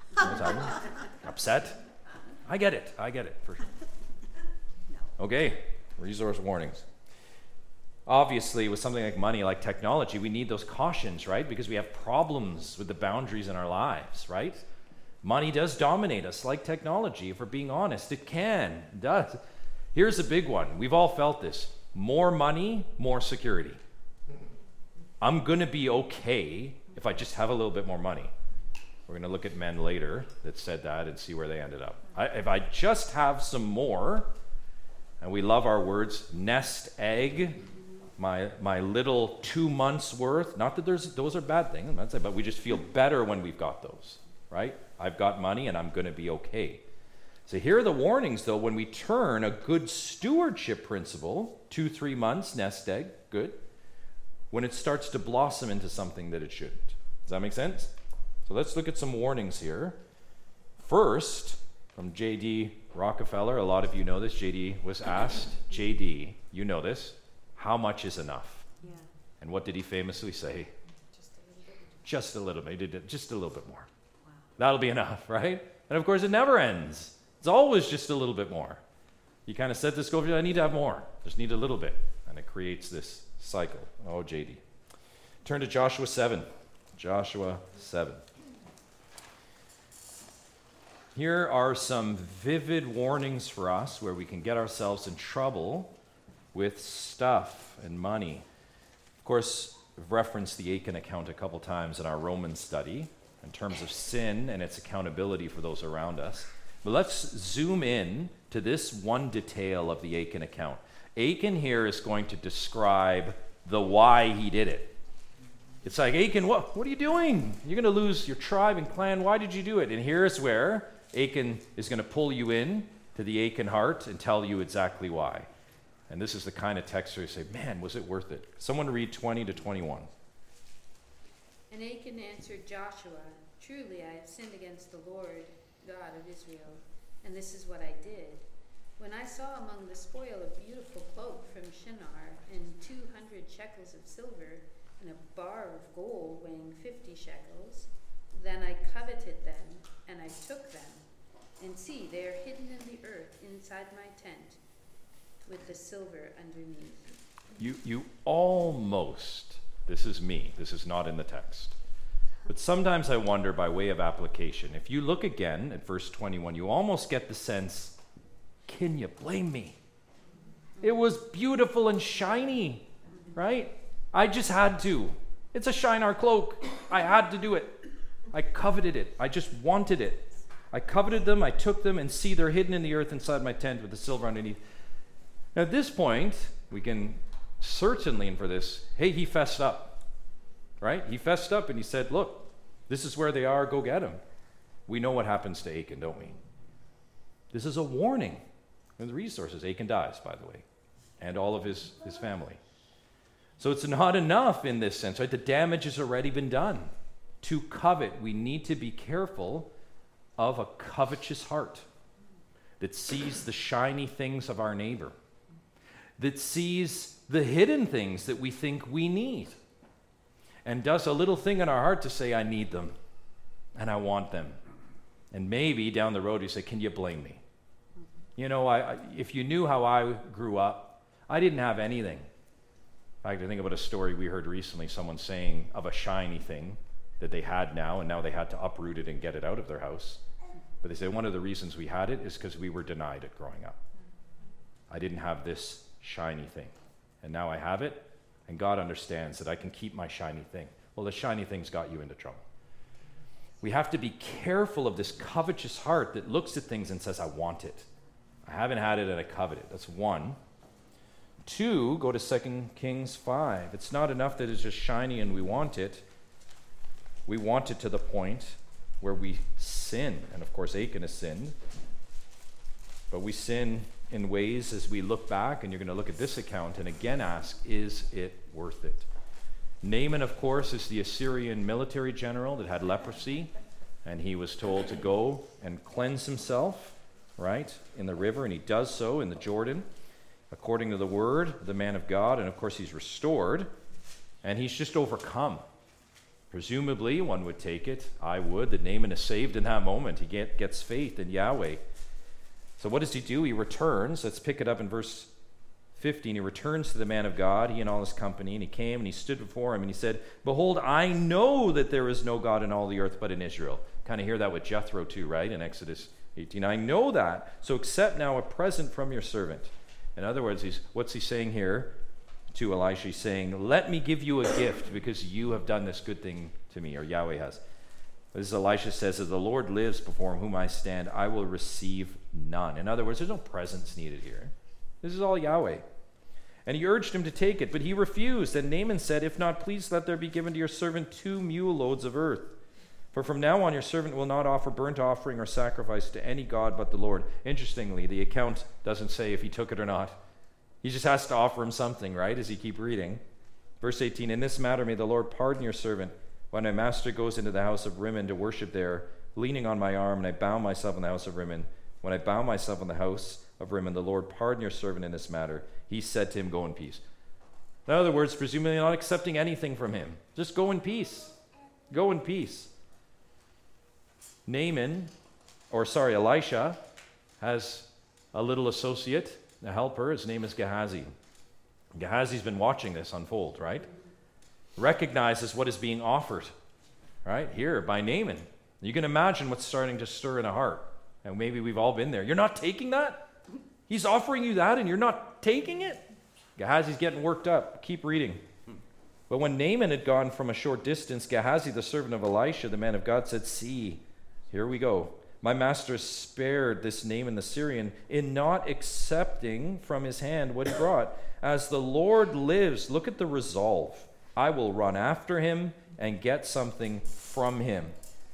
Upset? I get it. I get it for sure. Okay, resource warnings. Obviously, with something like money, like technology, we need those cautions, right? Because we have problems with the boundaries in our lives, right? Money does dominate us, like technology. If we're being honest, it can. It does. Here's a big one. We've all felt this. More money, more security. I'm going to be okay if I just have a little bit more money. We're going to look at men later that said that and see where they ended up. I, if I just have some more, and we love our words, nest egg, my my little two months worth, not that there's those are bad things, I'm not saying, but we just feel better when we've got those, right? I've got money and I'm going to be okay. So here are the warnings, though, when we turn a good stewardship principle, two, three months, nest egg, good, when it starts to blossom into something that it shouldn't. Does that make sense? So let's look at some warnings here. First, from J D Rockefeller, a lot of you know this. J D was asked, J D, you know this, how much is enough? Yeah. And what did he famously say? Just a little bit. Just a little bit. He did it just a little bit more. Wow. That'll be enough, right? And of course, it never ends. It's always just a little bit more. You kind of set this goal, I need to have more. Just need a little bit. And it creates this cycle. Oh, J D. Turn to Joshua seven. Joshua seven. Here are some vivid warnings for us where we can get ourselves in trouble with stuff and money. Of course, we've referenced the Achan account a couple times in our Romans study in terms of sin and its accountability for those around us. But let's zoom in to this one detail of the Achan account. Achan here is going to describe the why he did it. It's like, Achan, what, what are you doing? You're going to lose your tribe and clan. Why did you do it? And here's where Achan is going to pull you in to the Achan heart and tell you exactly why. And this is the kind of text where you say, man, was it worth it? Someone read twenty to twenty-one. And Achan answered Joshua, truly I have sinned against the Lord God of Israel, and this is what I did. When I saw among the spoil a beautiful cloak from Shinar, and two hundred shekels of silver, and a bar of gold weighing fifty shekels, then I coveted them, and I took them. And see, they are hidden in the earth inside my tent, with the silver underneath. You, you almost, this is me, this is not in the text. But sometimes I wonder, by way of application, if you look again at verse twenty-one, you almost get the sense, can you blame me? It was beautiful and shiny, right? I just had to. It's a Shinar cloak. I had to do it. I coveted it. I just wanted it. I coveted them, I took them, and see, they're hidden in the earth inside my tent with the silver underneath. Now, at this point, we can certainly infer this, hey, he fessed up, right? He fessed up and he said, look, this is where they are, go get them. We know what happens to Achan, don't we? This is a warning. And the resources, Achan dies, by the way. and all of his, his family. So it's not enough in this sense, right? The damage has already been done. To covet, we need to be careful of a covetous heart that sees the shiny things of our neighbor, that sees the hidden things that we think we need, and does a little thing in our heart to say, I need them, and I want them. And maybe down the road you say, can you blame me? You know, I, I, if you knew how I grew up, I didn't have anything. In fact, I think about a story we heard recently, someone saying of a shiny thing that they had now, and now they had to uproot it and get it out of their house. But they say one of the reasons we had it is because we were denied it growing up. I didn't have this shiny thing, and now I have it, and God understands that I can keep my shiny thing. Well, the shiny thing's got you into trouble. We have to be careful of this covetous heart that looks at things and says, I want it. I haven't had it and I covet it. That's one. Two, go to Second Kings five. It's not enough that it's just shiny and we want it. We want it to the point where we sin. And of course, Achan has sinned. But we sin in ways as we look back, and you're going to look at this account and again ask, is it worth it? Naaman, of course, is the Assyrian military general that had leprosy, and he was told to go and cleanse himself, right, in the river, and he does so in the Jordan, according to the word of the man of God, and of course he's restored, and he's just overcome. Presumably, one would take it, I would, that Naaman is saved in that moment. He get, gets faith in Yahweh. So what does he do? He returns. Let's pick it up in verse fifteen. He returns to the man of God, he and all his company, and he came and he stood before him and he said, behold, I know that there is no God in all the earth but in Israel. Kind of hear that with Jethro too, right? In Exodus eighteen. I know that. So accept now a present from your servant. In other words, he's, what's he saying here to Elisha? He's saying, let me give you a gift because you have done this good thing to me, or Yahweh has. As Elisha says, as the Lord lives before whom I stand, I will receive none. In other words, there's no presents needed here. This is all Yahweh. And he urged him to take it, but he refused. And Naaman said, if not, please let there be given to your servant two mule loads of earth. For from now on your servant will not offer burnt offering or sacrifice to any god but the Lord. Interestingly, the account doesn't say if he took it or not. He just has to offer him something, right, as you keep reading. Verse eighteen, in this matter may the Lord pardon your servant when my master goes into the house of Rimmon to worship there, leaning on my arm, and I bow myself in the house of Rimmon. When I bow myself in the house of Rimmon, the Lord pardon your servant in this matter. He said to him, go in peace. In other words, presumably not accepting anything from him. Just go in peace. Go in peace. Naaman, or sorry, Elisha, has a little associate, a helper. His name is Gehazi. Gehazi's been watching this unfold, right? Recognizes what is being offered, right, here by Naaman. You can imagine what's starting to stir in a heart. And maybe we've all been there. You're not taking that? He's offering you that and you're not taking it? Gehazi's getting worked up. Keep reading. But when Naaman had gone from a short distance, Gehazi, the servant of Elisha, the man of God, said, see, here we go. My master spared this Naaman the Syrian in not accepting from his hand what he brought. As the Lord lives, look at the resolve. I will run after him and get something from him.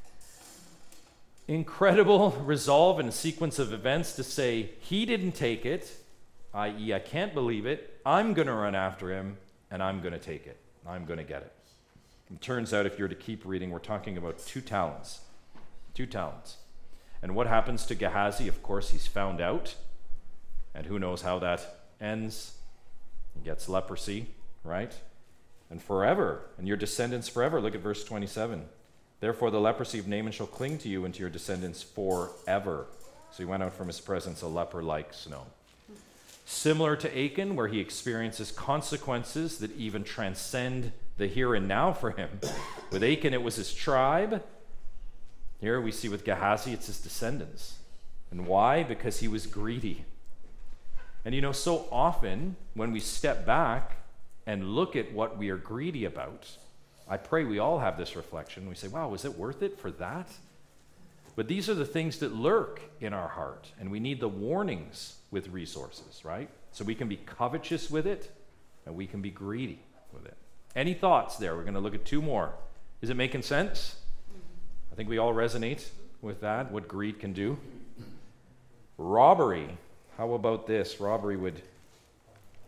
Incredible resolve and a sequence of events to say, he didn't take it, that is, I can't believe it. I'm going to run after him and I'm going to take it. I'm going to get it. It turns out, if you're to keep reading, we're talking about two talents. Two talents. And what happens to Gehazi? Of course, he's found out. And who knows how that ends? He gets leprosy, right? And forever. And your descendants forever. Look at verse twenty-seven. Therefore the leprosy of Naaman shall cling to you and to your descendants forever. So he went out from his presence a leper like snow. Similar to Achan, where he experiences consequences that even transcend the here and now for him. With Achan, it was his tribe. Here we see with Gehazi, it's his descendants. And why? Because he was greedy. And you know, so often when we step back and look at what we are greedy about, I pray we all have this reflection. We say, wow, was it worth it for that? But these are the things that lurk in our heart, and we need the warnings with resources, right? So we can be covetous with it, and we can be greedy with it. Any thoughts there? We're going to look at two more. Is it making sense? I think we all resonate with that, what greed can do. Robbery. How about this? Robbery would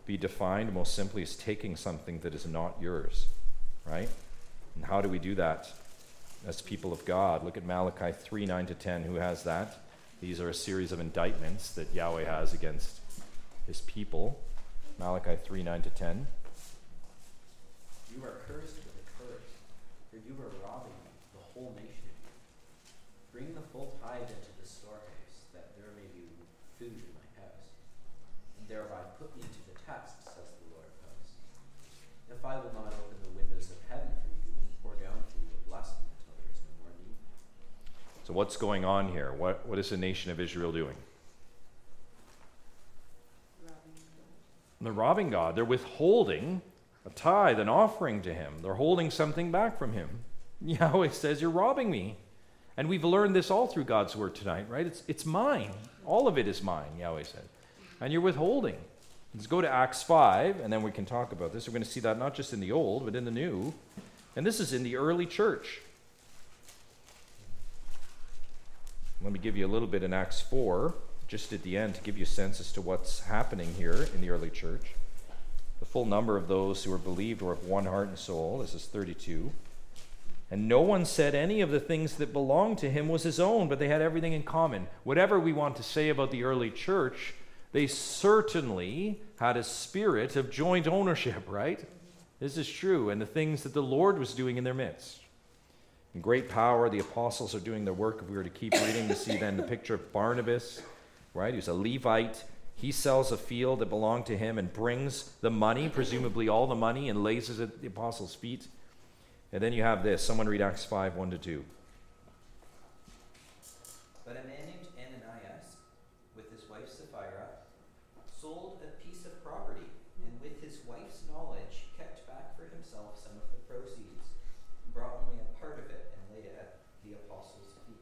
be defined most simply as taking something that is not yours, right? And how do we do that as people of God? Look at Malachi three, nine to ten. Who has that? These are a series of indictments that Yahweh has against his people. Malachi three, nine to ten. You are cursed with a curse, for you are robbing the whole nation of you. Bring the full tithe into the storehouse, that there may be food in my house, and thereby put me to the test, says the Lord of hosts. If I will not open the windows of heaven for you and pour down for you a blessing until there is no more need. So what's going on here? What What is the nation of Israel doing? They're robbing God. They're withholding a tithe, an offering to him. They're holding something back from him. Yahweh says, you're robbing me. And we've learned this all through God's word tonight, right? It's, it's mine. All of it is mine, Yahweh said. And you're withholding. Let's go to Acts five, and then we can talk about this. We're going to see that not just in the old, but in the new. And this is in the early church. Let me give you a little bit in Acts four, just at the end, to give you a sense as to what's happening here in the early church. The full number of those who were believed were of one heart and soul. This is thirty-two. And no one said any of the things that belonged to him was his own, but they had everything in common. Whatever we want to say about the early church, they certainly had a spirit of joint ownership, right? This is true, and the things that the Lord was doing in their midst. In great power, the apostles are doing their work. If we were to keep reading, we see then the picture of Barnabas, right? He's a Levite. He sells a field that belonged to him and brings the money, presumably all the money, and lays it at the apostles' feet. And then you have this. Someone read Acts five, one to two. But a man named Ananias, with his wife Sapphira, sold a piece of property, and with his wife's knowledge kept back for himself some of the proceeds, and brought only a part of it and laid it at the apostles' feet.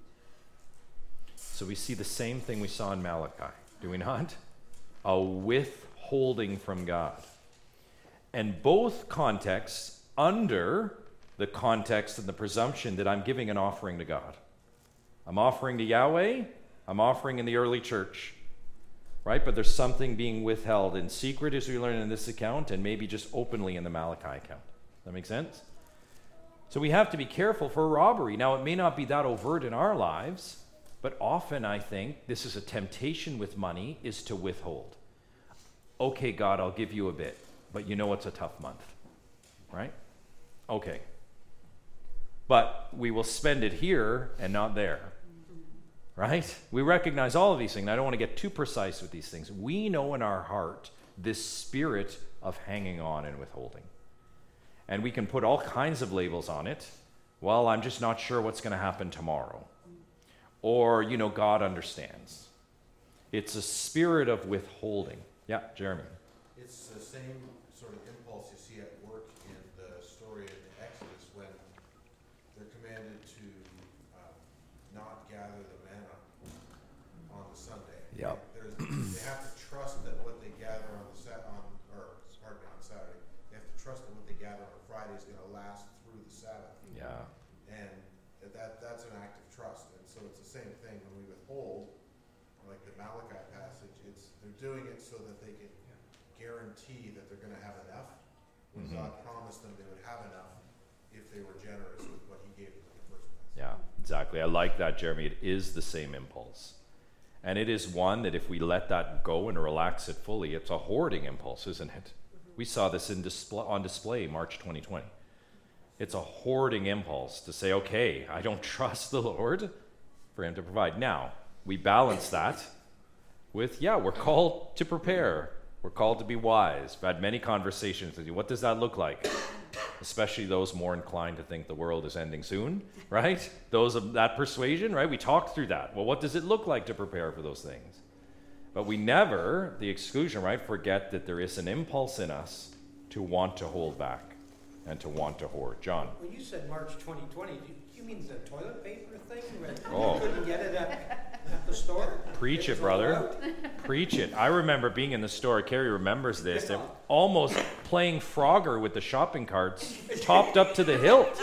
So we see the same thing we saw in Malachi, do we not? A withholding from God. And both contexts under the context and the presumption that I'm giving an offering to God. I'm offering to Yahweh, I'm offering in the early church, right? But there's something being withheld in secret, as we learn in this account, and maybe just openly in the Malachi account. Does that make sense? So we have to be careful for robbery. Now, it may not be that overt in our lives, but often I think this is a temptation with money, is to withhold. Okay, God, I'll give you a bit, but you know it's a tough month, right? Okay. But we will spend it here and not there, right? We recognize all of these things. I don't want to get too precise with these things. We know in our heart this spirit of hanging on and withholding. And we can put all kinds of labels on it. Well, I'm just not sure what's going to happen tomorrow. Or, you know, God understands. It's a spirit of withholding. Yeah, Jeremy. It's the same sort of impulse you see at work in the story in Exodus when they're commanded to um, not gather the manna on the Sunday. Yep. There's, they have to trust that what they gather on the set on or pardon me on Saturday. They have to trust that what they gather on Friday is going to last through the Sabbath. Yeah. And that that's an act of trust. And so it's the same thing when we withhold, like the Malachi passage. It's they're doing it so that they can guarantee that they're going to have enough when Mm-hmm. God promised them they would have enough if they were generous with what He gave them in the first place. Yeah, exactly. I like that, Jeremy. It is the same impulse. And it is one that if we let that go and relax it fully, it's a hoarding impulse, isn't it? Mm-hmm. We saw this in display, on display March twenty twenty. It's a hoarding impulse to say, okay, I don't trust the Lord for Him to provide. Now, we balance that with, yeah, we're called to prepare. We're called to be wise. I've had many conversations with you. What does that look like? Especially those more inclined to think the world is ending soon, right? Those of that persuasion, right? We talked through that. Well, what does it look like to prepare for those things? But we never, the exclusion, right, forget that there is an impulse in us to want to hold back and to want to hoard. John. When you said March twenty twenty, do you mean the toilet paper thing? When Oh. you couldn't get it at, at the store? Preach it, was brother. all out? Preach it. I remember being in the store. Carrie remembers this. They're almost playing Frogger with the shopping carts topped up to the hilt.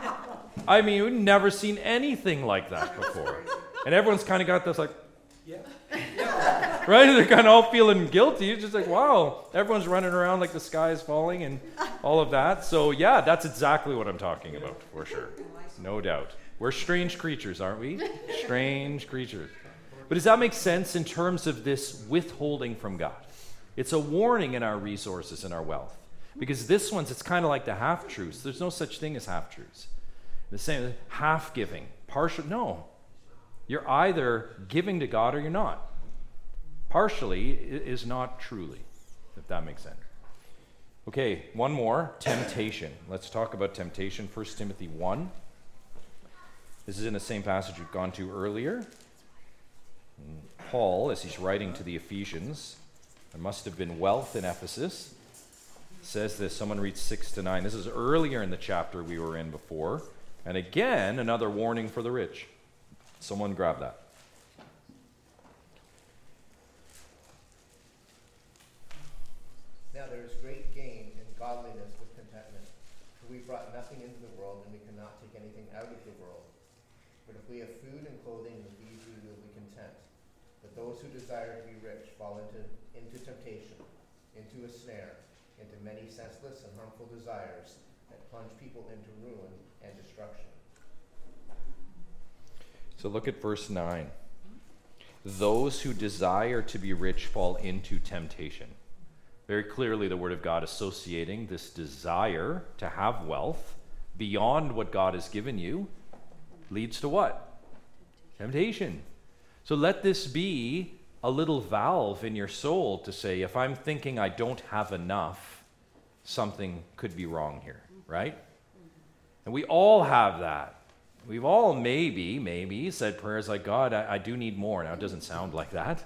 I mean, we've never seen anything like that before. And everyone's kind of got this like, Yeah. Yeah. right? They're kind of all feeling guilty. It's just like, wow, everyone's running around like the sky is falling and all of that. So yeah, that's exactly what I'm talking about for sure. No doubt. We're strange creatures, aren't we? Strange creatures. But does that make sense in terms of this withholding from God? It's a warning in our resources and our wealth. Because this one's, it's kind of like the half-truths. There's no such thing as half-truths. The same, half-giving, partial, no. You're either giving to God or you're not. Partially is not truly, if that makes sense. Okay, one more, temptation. Let's talk about temptation. First Timothy one. This is in the same passage we've gone to earlier. Paul, as he's writing to the Ephesians, there must have been wealth in Ephesus, says this. Someone read six to nine. This is earlier in the chapter we were in before. And again, another warning for the rich. Someone grab that. Now there is great gain in godliness with contentment, for we brought nothing into the world, and we cannot take anything out of the world. But if we have food and clothing, with these we will be content. But those who desire to be rich fall into, into temptation, into a snare, into many senseless and harmful desires that plunge people into ruin and destruction. So look at verse nine. Those who desire to be rich fall into temptation. Very clearly the Word of God associating this desire to have wealth beyond what God has given you leads to what? Temptation. So let this be a little valve in your soul to say, if I'm thinking I don't have enough, something could be wrong here, right? And we all have that. We've all maybe, maybe said prayers like, God, I, I do need more. Now, it doesn't sound like that.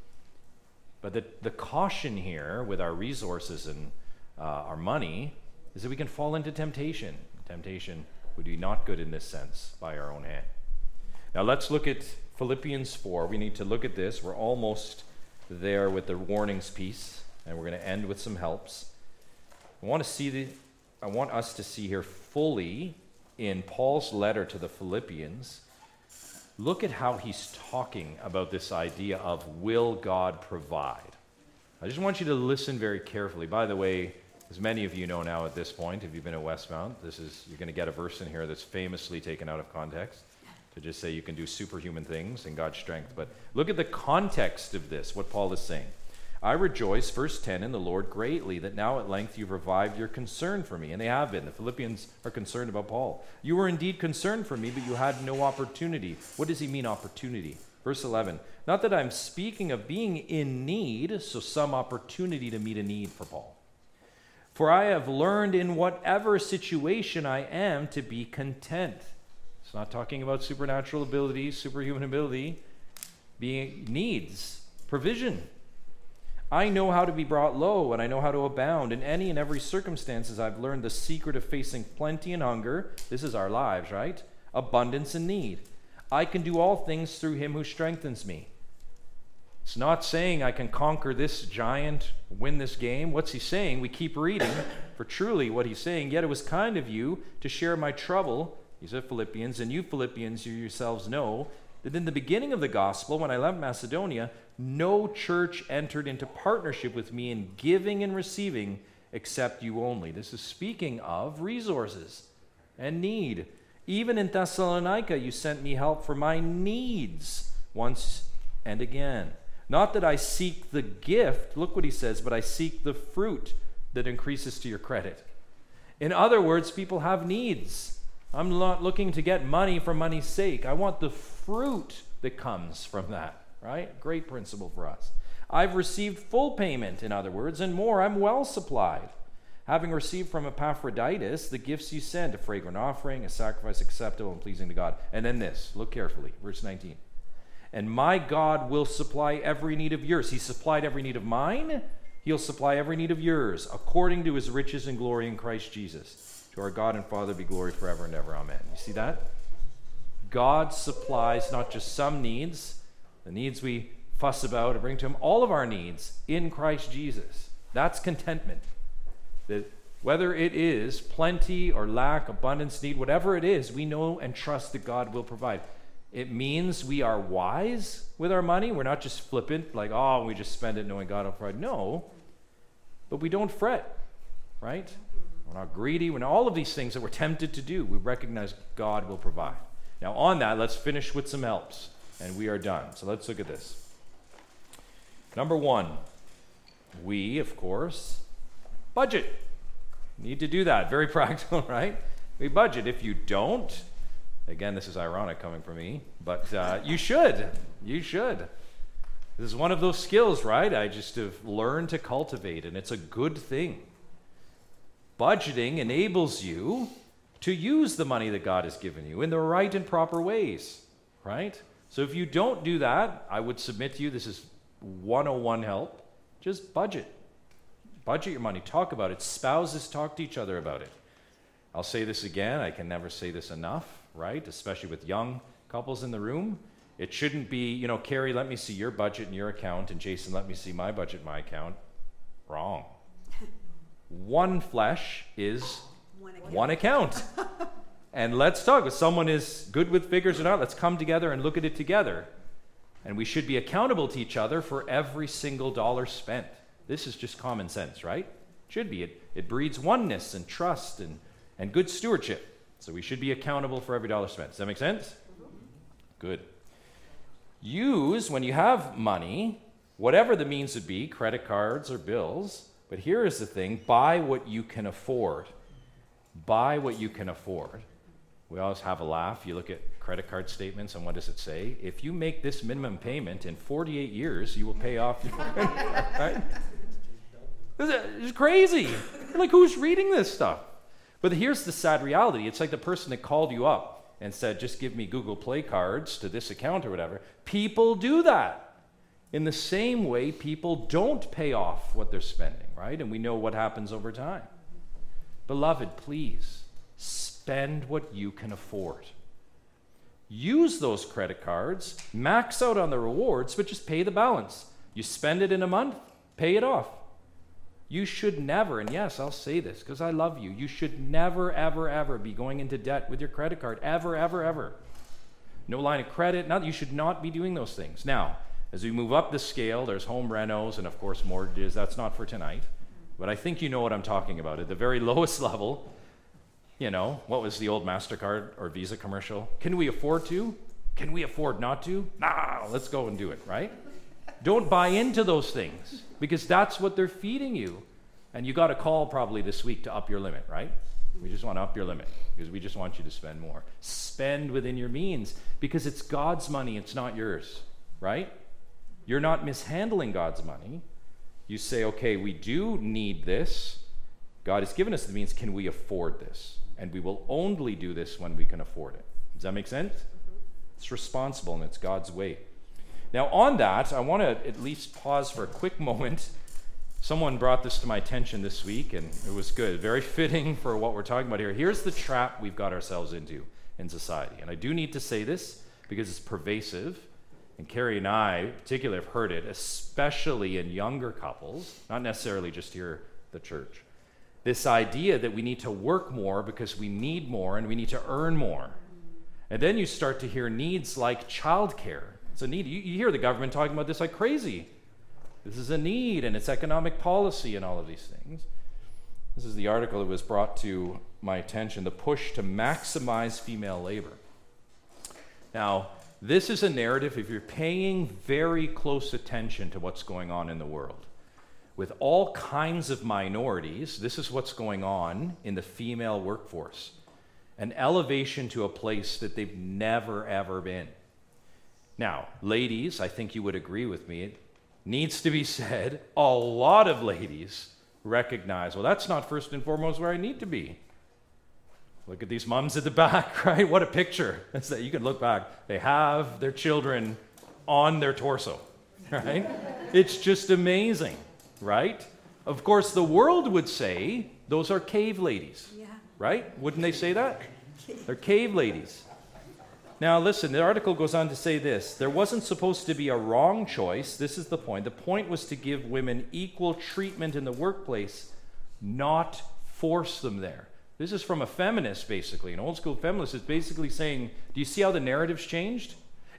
But the, the caution here with our resources and uh, our money is that we can fall into temptation. Temptation would be not good in this sense by our own hand. Now, let's look at Philippians four. We need to look at this. We're almost there with the warnings piece, and we're going to end with some helps. I want to see the, I want us to see here fully in Paul's letter to the Philippians. Look at how he's talking about this idea of will God provide. I just want you to listen very carefully. By the way, as many of you know now at this point, if you've been at Westmount, this is you're going to get a verse in here that's famously taken out of context to just say you can do superhuman things in God's strength. But look at the context of this, what Paul is saying. I rejoice, verse ten, in the Lord greatly that now at length you've revived your concern for me. And they have been. The Philippians are concerned about Paul. You were indeed concerned for me, but you had no opportunity. What does he mean, opportunity? Verse eleven, not that I'm speaking of being in need, so some opportunity to meet a need for Paul. For I have learned in whatever situation I am to be content. It's not talking about supernatural ability, superhuman ability, being needs, provision. I know how to be brought low, and I know how to abound. In any and every circumstances, I've learned the secret of facing plenty and hunger. This is our lives, right? Abundance and need. I can do all things through him who strengthens me. It's not saying I can conquer this giant, win this game. What's he saying? We keep reading. For truly what he's saying, yet it was kind of you to share my trouble. He said Philippians, and you Philippians, you yourselves know that in the beginning of the gospel, when I left Macedonia, no church entered into partnership with me in giving and receiving except you only. This is speaking of resources and need. Even in Thessalonica, you sent me help for my needs once and again. Not that I seek the gift, look what he says, but I seek the fruit that increases to your credit. In other words, people have needs. I'm not looking to get money for money's sake. I want the fruit that comes from that. Right? Great principle for us. I've received full payment, in other words, and more. I'm well supplied. Having received from Epaphroditus the gifts you sent, a fragrant offering, a sacrifice acceptable and pleasing to God. And then this, look carefully, verse nineteen. And my God will supply every need of yours. He supplied every need of mine. He'll supply every need of yours, according to his riches and glory in Christ Jesus. To our God and Father be glory forever and ever. Amen. You see that? God supplies not just some needs, the needs we fuss about and bring to him, all of our needs in Christ Jesus. That's contentment. That whether it is plenty or lack, abundance, need, whatever it is, we know and trust that God will provide. It means we are wise with our money. We're not just flippant, like, oh, we just spend it knowing God will provide. No, but we don't fret, right? We're not greedy. We're not all of these things that we're tempted to do. We recognize God will provide. Now, on that, let's finish with some helps, and we are done. So let's look at this. Number one, we, of course, budget. Need to do that. Very practical, right? We budget. If you don't, again, this is ironic coming from me, but uh, you should. You should. This is one of those skills, right? I just have learned to cultivate, and it's a good thing. Budgeting enables you to use the money that God has given you in the right and proper ways, right? So if you don't do that, I would submit to you, this is one oh one help. Just budget. Budget your money. Talk about it. Spouses talk to each other about it. I'll say this again. I can never say this enough, right? Especially with young couples in the room. It shouldn't be, you know, Carrie, let me see your budget and your account, and Jason, let me see my budget and my account. Wrong. One flesh is One account. one account. And let's talk. If someone is good with figures or not, let's come together and look at it together. And we should be accountable to each other for every single dollar spent. This is just common sense, right? Should be. It, it breeds oneness and trust and, and good stewardship. So we should be accountable for every dollar spent. Does that make sense? Good. Use, when you have money, whatever the means would be, credit cards or bills, but here is the thing, buy what you can afford. Buy what you can afford. We always have a laugh. You look at credit card statements, and what does it say? If you make this minimum payment in forty-eight years, you will pay off your right? It's crazy. Like, who's reading this stuff? But here's the sad reality. It's like the person that called you up and said, just give me Google Play cards to this account or whatever. People do that. In the same way, people don't pay off what they're spending, right? And we know what happens over time. Beloved, please, spend what you can afford. Use those credit cards, max out on the rewards, but just pay the balance. You spend it in a month, pay it off. You should never, and yes, I'll say this because I love you, you should never, ever, ever be going into debt with your credit card. Ever, ever, ever. No line of credit, not, you should not be doing those things. Now, as we move up the scale, there's home renos and, of course, mortgages. That's not for tonight. But I think you know what I'm talking about. At the very lowest level, you know, what was the old MasterCard or Visa commercial? Can we afford to? Can we afford not to? Nah, let's go and do it, right? Don't buy into those things because that's what they're feeding you. And you got a call probably this week to up your limit, right? We just want to up your limit because we just want you to spend more. Spend within your means because it's God's money, it's not yours, right? You're not mishandling God's money. You say, okay, we do need this. God has given us the means. Can we afford this? And we will only do this when we can afford it. Does that make sense? Mm-hmm. It's responsible and it's God's way. Now, on that, I want to at least pause for a quick moment. Someone brought this to my attention this week, and it was good. Very fitting for what we're talking about here. Here's the trap we've got ourselves into in society. And I do need to say this because it's pervasive. And Carrie and I, particularly, have heard it, especially in younger couples, not necessarily just here at the church. This idea that we need to work more because we need more and we need to earn more. And then you start to hear needs like childcare. It's a need. You, you hear the government talking about this like crazy. This is a need, and it's economic policy and all of these things. This is the article that was brought to my attention, the push to maximize female labor. Now, this is a narrative, if you're paying very close attention to what's going on in the world. With all kinds of minorities, this is what's going on in the female workforce. An elevation to a place that they've never, ever been. Now, ladies, I think you would agree with me, it needs to be said, a lot of ladies recognize, well, that's not first and foremost where I need to be. Look at these moms at the back, right? What a picture. That's that you can look back. They have their children on their torso, right? It's just amazing, right? Of course, the world would say those are cave ladies, Yeah. right? Wouldn't they say that? They're cave ladies. Now, listen, the article goes on to say this. There wasn't supposed to be a wrong choice. This is the point. The point was to give women equal treatment in the workplace, not force them there. This is from a feminist, basically. An old school feminist is basically saying, do you see how the narrative's changed?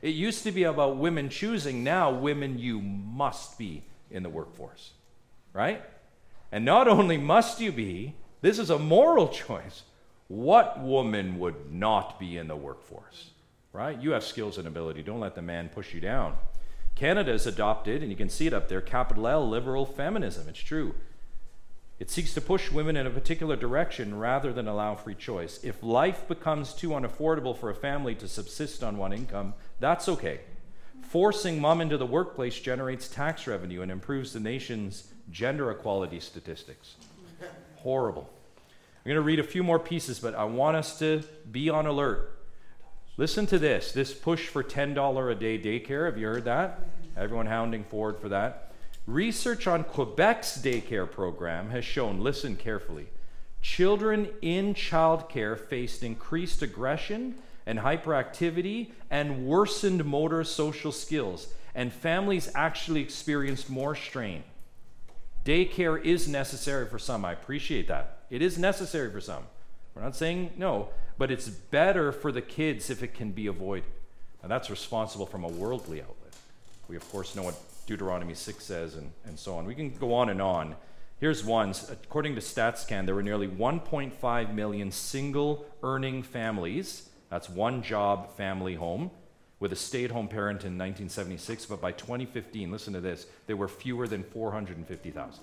It used to be about women choosing. Now, women, you must be in the workforce, right? And not only must you be, this is a moral choice. What woman would not be in the workforce, right? You have skills and ability. Don't let the man push you down. Canada has adopted, and you can see it up there, capital L, liberal feminism. It's true. It seeks to push women in a particular direction rather than allow free choice. If life becomes too unaffordable for a family to subsist on one income, that's okay. Forcing mom into the workplace generates tax revenue and improves the nation's gender equality statistics. Horrible. I'm going to read a few more pieces, but I want us to be on alert. Listen to this. This push for ten dollars a day daycare. Have you heard that? Everyone hounding forward for that. Research on Quebec's daycare program has shown, listen carefully, children in childcare faced increased aggression and hyperactivity and worsened motor social skills, and families actually experienced more strain. Daycare is necessary for some. I appreciate that. It is necessary for some. We're not saying no, but it's better for the kids if it can be avoided. And that's responsible from a worldly outlet. We, of course, know what Deuteronomy six says, and, and so on. We can go on and on. Here's one. According to StatsCan, there were nearly one point five million single-earning families, that's one job family home, with a stay-at-home parent in nineteen seventy-six, but by twenty fifteen, listen to this, there were fewer than four hundred fifty thousand.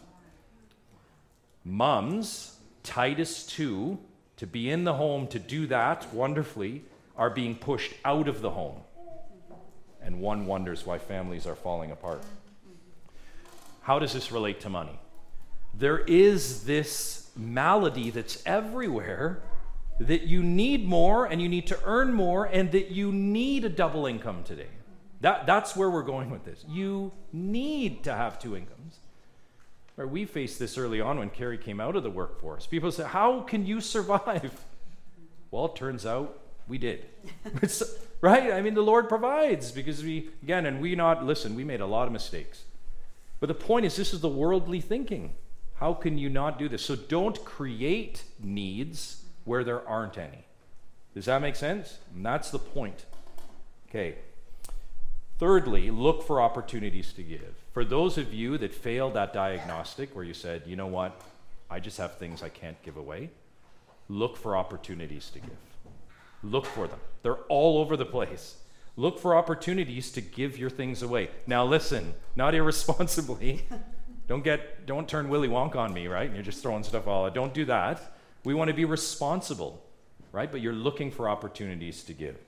Mums, Titus two, to be in the home, to do that wonderfully, are being pushed out of the home. And one wonders why families are falling apart. How does this relate to money? There is this malady that's everywhere, that you need more and you need to earn more and that you need a double income today. That, that's where we're going with this. You need to have two incomes. Right, we faced this early on when Carrie came out of the workforce. People say, how can you survive? Well, it turns out we did. Right? I mean, the Lord provides because we, again, and we not, listen, we made a lot of mistakes. But the point is, this is the worldly thinking. How can you not do this? So don't create needs where there aren't any. Does that make sense? And that's the point. Okay. Thirdly, look for opportunities to give. For those of you that failed that diagnostic where you said, you know what, I just have things I can't give away, look for opportunities to give. Look for them. They're all over the place. Look for opportunities to give your things away. Now listen, not irresponsibly. Don't get, don't turn Willy Wonka on me, right? And you're just throwing stuff all out. Don't do that. We want to be responsible, right? But you're looking for opportunities to give.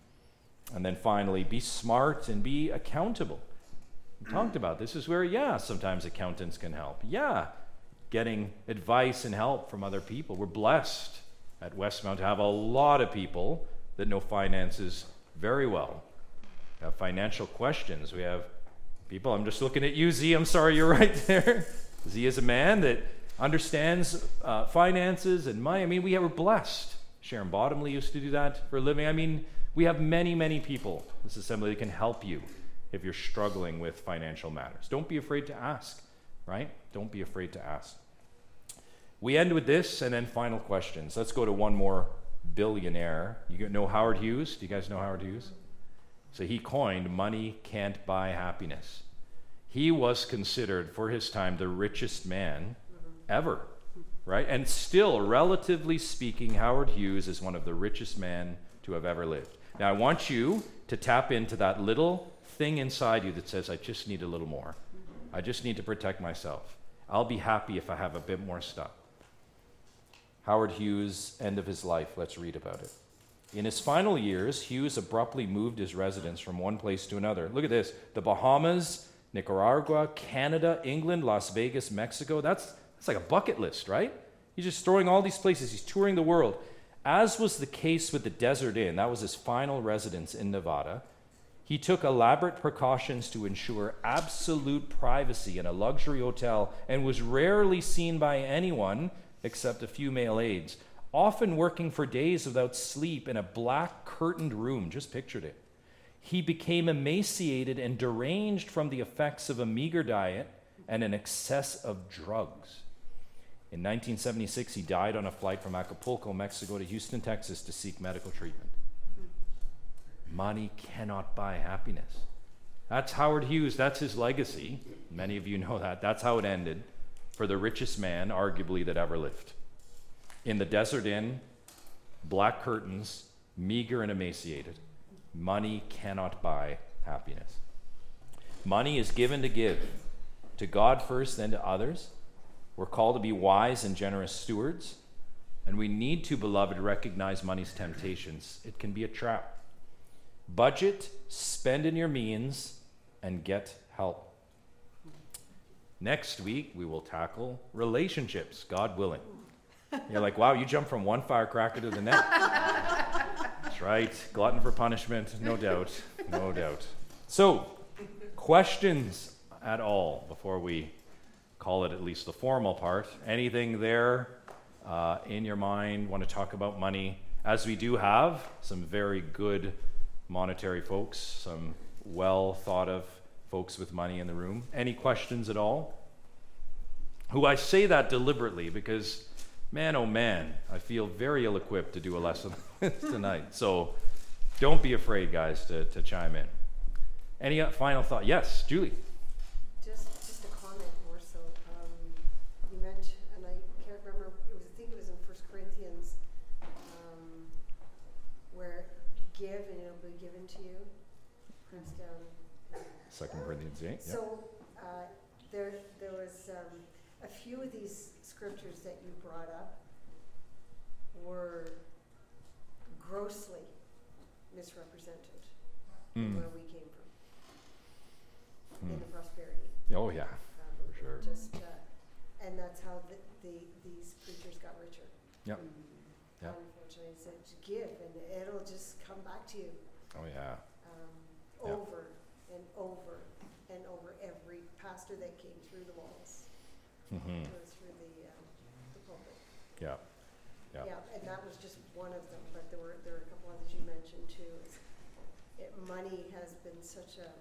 And then finally, be smart and be accountable. We talked about this is where, yeah, sometimes accountants can help. Yeah, getting advice and help from other people. We're blessed at Westmount to have a lot of people that know finances very well. We have financial questions. We have people, I'm just looking at you, Z, I'm sorry, you're right there. Z is a man that understands uh, finances and money. I mean, we are blessed. Sharon Bottomley used to do that for a living. I mean, we have many, many people, this assembly, that can help you if you're struggling with financial matters. Don't be afraid to ask, right? Don't be afraid to ask. We end with this, and then final questions. Let's go to one more billionaire. You know Howard Hughes? Do you guys know Howard Hughes? So he coined money can't buy happiness. He was considered, for his time, the richest man ever, right? And still, relatively speaking, Howard Hughes is one of the richest men to have ever lived. Now, I want you to tap into that little thing inside you that says, I just need a little more. I just need to protect myself. I'll be happy if I have a bit more stuff. Howard Hughes, end of his life. Let's read about it. In his final years, Hughes abruptly moved his residence from one place to another. Look at this. The Bahamas, Nicaragua, Canada, England, Las Vegas, Mexico. That's, that's like a bucket list, right? He's just throwing all these places. He's touring the world. As was the case with the Desert Inn, that was his final residence in Nevada, he took elaborate precautions to ensure absolute privacy in a luxury hotel and was rarely seen by anyone except a few male aides, often working for days without sleep in a black curtained room. Just pictured it. He became emaciated and deranged from the effects of a meager diet and an excess of drugs. In nineteen seventy-six, he died on a flight from Acapulco, Mexico to Houston, Texas to seek medical treatment. Money cannot buy happiness. That's Howard Hughes. That's his legacy. Many of you know that. That's how it ended for the richest man, arguably, that ever lived. In the desert inn, black curtains, meager and emaciated. Money cannot buy happiness. Money is given to give, to God first, then to others. We're called to be wise and generous stewards, and we need to, beloved, recognize money's temptations. It can be a trap. Budget, spend in your means, and get help. Next week, we will tackle relationships, God willing. You're like, wow, you jumped from one firecracker to the next. That's right. Glutton for punishment, no doubt. No doubt. So, questions at all before we call it at least the formal part? Anything there uh, in your mind? Want to talk about money? As we do have some very good monetary folks, some well thought of folks with money in the room. Any questions at all? Who I say that deliberately because, man, oh man, I feel very ill-equipped to do a lesson tonight. So don't be afraid, guys, to, to chime in. Any uh, final thought? Yes, Julie. Just, just a comment more so. Um, you mentioned, and I can't remember, it was, I think it was in First Corinthians, um, where give and it'll be given to you. Press down. Second Corinthians eight. Yeah. So uh, there, there was um, a few of these scriptures that you brought up were grossly misrepresented Mm. where we came from Mm. in the prosperity. Oh yeah, Um, for sure. Just, uh, and that's how the, the these preachers got richer. Yep. Yep. Unfortunately, it said to give, and it'll just come back to you Oh yeah. um, Yep. over and over and over. Every pastor that came through the walls, Mm-hmm. or through the um, the pulpit. Yeah. Yeah. Yeah, and that was just one of them. But there were there were a couple others you mentioned too. It, money has been such a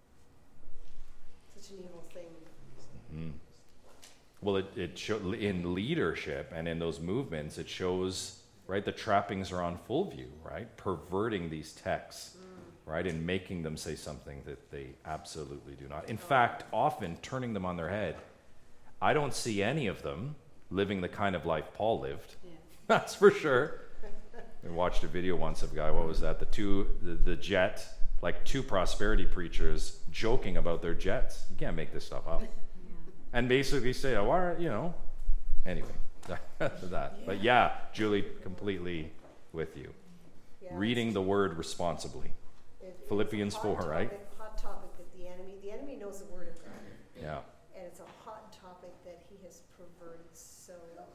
such an evil thing. Mm. Well, it, it show, in leadership and in those movements, it shows, right, the trappings are on full view, right? Perverting these texts, mm. right, and making them say something that they absolutely do not. In oh. fact, often turning them on their head. I don't see any of them living the kind of life Paul lived. Yeah. That's for sure. I watched a video once of a guy, what was that? The two, the, the jet, like two prosperity preachers joking about their jets. You can't make this stuff up. Yeah. And basically say, oh, why, you know, anyway, that. Yeah. But yeah, Julie, completely with you. Yeah, reading the word responsibly. It, Philippians four, topic, right? Hot topic that the enemy, the enemy knows the word of God. Yeah. And it's a hot topic that he has perverted so much.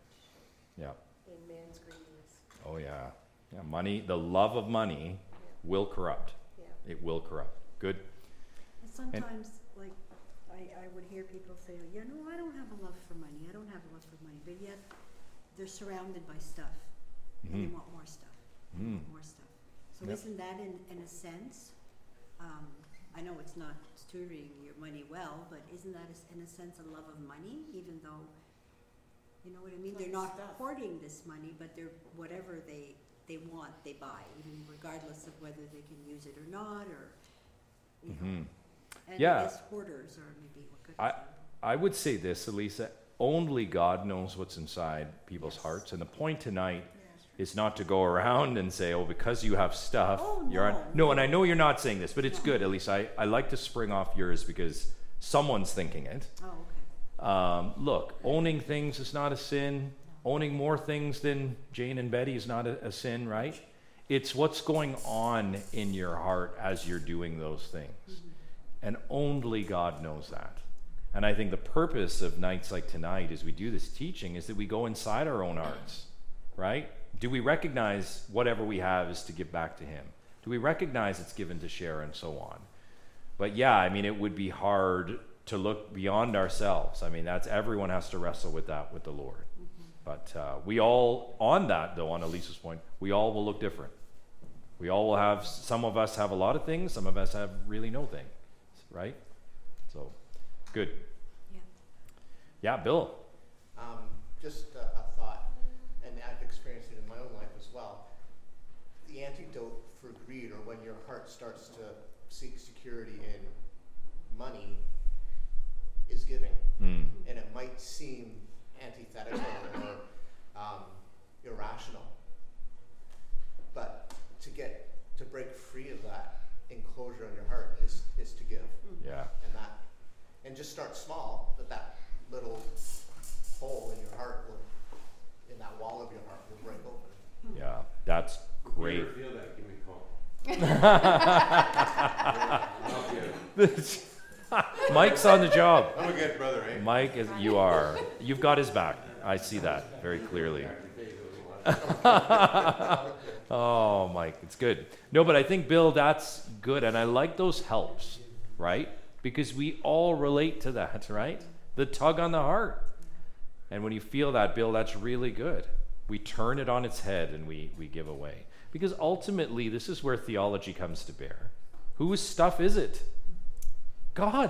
Yeah. In man's greediness. Oh yeah. Yeah, money, the love of money yeah. will corrupt. Yeah. It will corrupt. Good. Sometimes, and, like, I, I would hear people say, you know, I don't have a love for money. I don't have a love for money. But yet, they're surrounded by stuff. Mm-hmm. And they want more stuff. Mm. More stuff. So yep. isn't that, in, in a sense, um, I know it's not stewarding your money well, but isn't that, a, in a sense, a love of money? Even though, you know what I mean? Like they're not stuff. hoarding this money, but they're, whatever they, they want, they buy, even regardless of whether they can use it or not, or, you mm-hmm. know. And yeah. I guess hoarders are maybe what good I, I would say this, Elisa, only God knows what's inside people's yes. hearts. And the point tonight yes. is not to go around and say, oh, because you have stuff, oh, you're no. on. No, and I know you're not saying this, but it's no. good, Elisa. I, I like to spring off yours because someone's thinking it. Oh, okay. Um, look, owning things is not a sin. No. Owning more things than Jane and Betty is not a, a sin, right? It's what's going on in your heart as you're doing those things. Mm-hmm. And only God knows that. And I think the purpose of nights like tonight as we do this teaching is that we go inside our own hearts, right? Do we recognize whatever we have is to give back to Him? Do we recognize it's given to share and so on? But yeah, I mean, it would be hard to look beyond ourselves. I mean, that's everyone has to wrestle with that with the Lord. Mm-hmm. But uh, we all, on that though, on Elisa's point, we all will look different. We all will have, some of us have a lot of things, some of us have really no thing. Right? So, good. Yeah. Yeah, Bill. Um, just a, a thought, and I've experienced it in my own life as well. The antidote for greed, or when your heart starts to seek security in money, is giving. Mm. And it might seem antithetical or um, irrational. But to get, to break free of that enclosure on your heart is, is to give. Yeah. And that, and just start small, but that little hole in your heart will, in that wall of your heart will break open. Yeah, that's great. If you ever feel that, give me a call. This- Mike's on the job. I'm a good brother, eh? Mike is, you are. You've got his back. I see that very clearly. Oh, Mike, it's good. No, but I think, Bill, that's good. And I like those helps, right? Because we all relate to that, right? The tug on the heart. And when you feel that, Bill, that's really good. We turn it on its head and we, we give away. Because ultimately, this is where theology comes to bear. Whose stuff is it? God.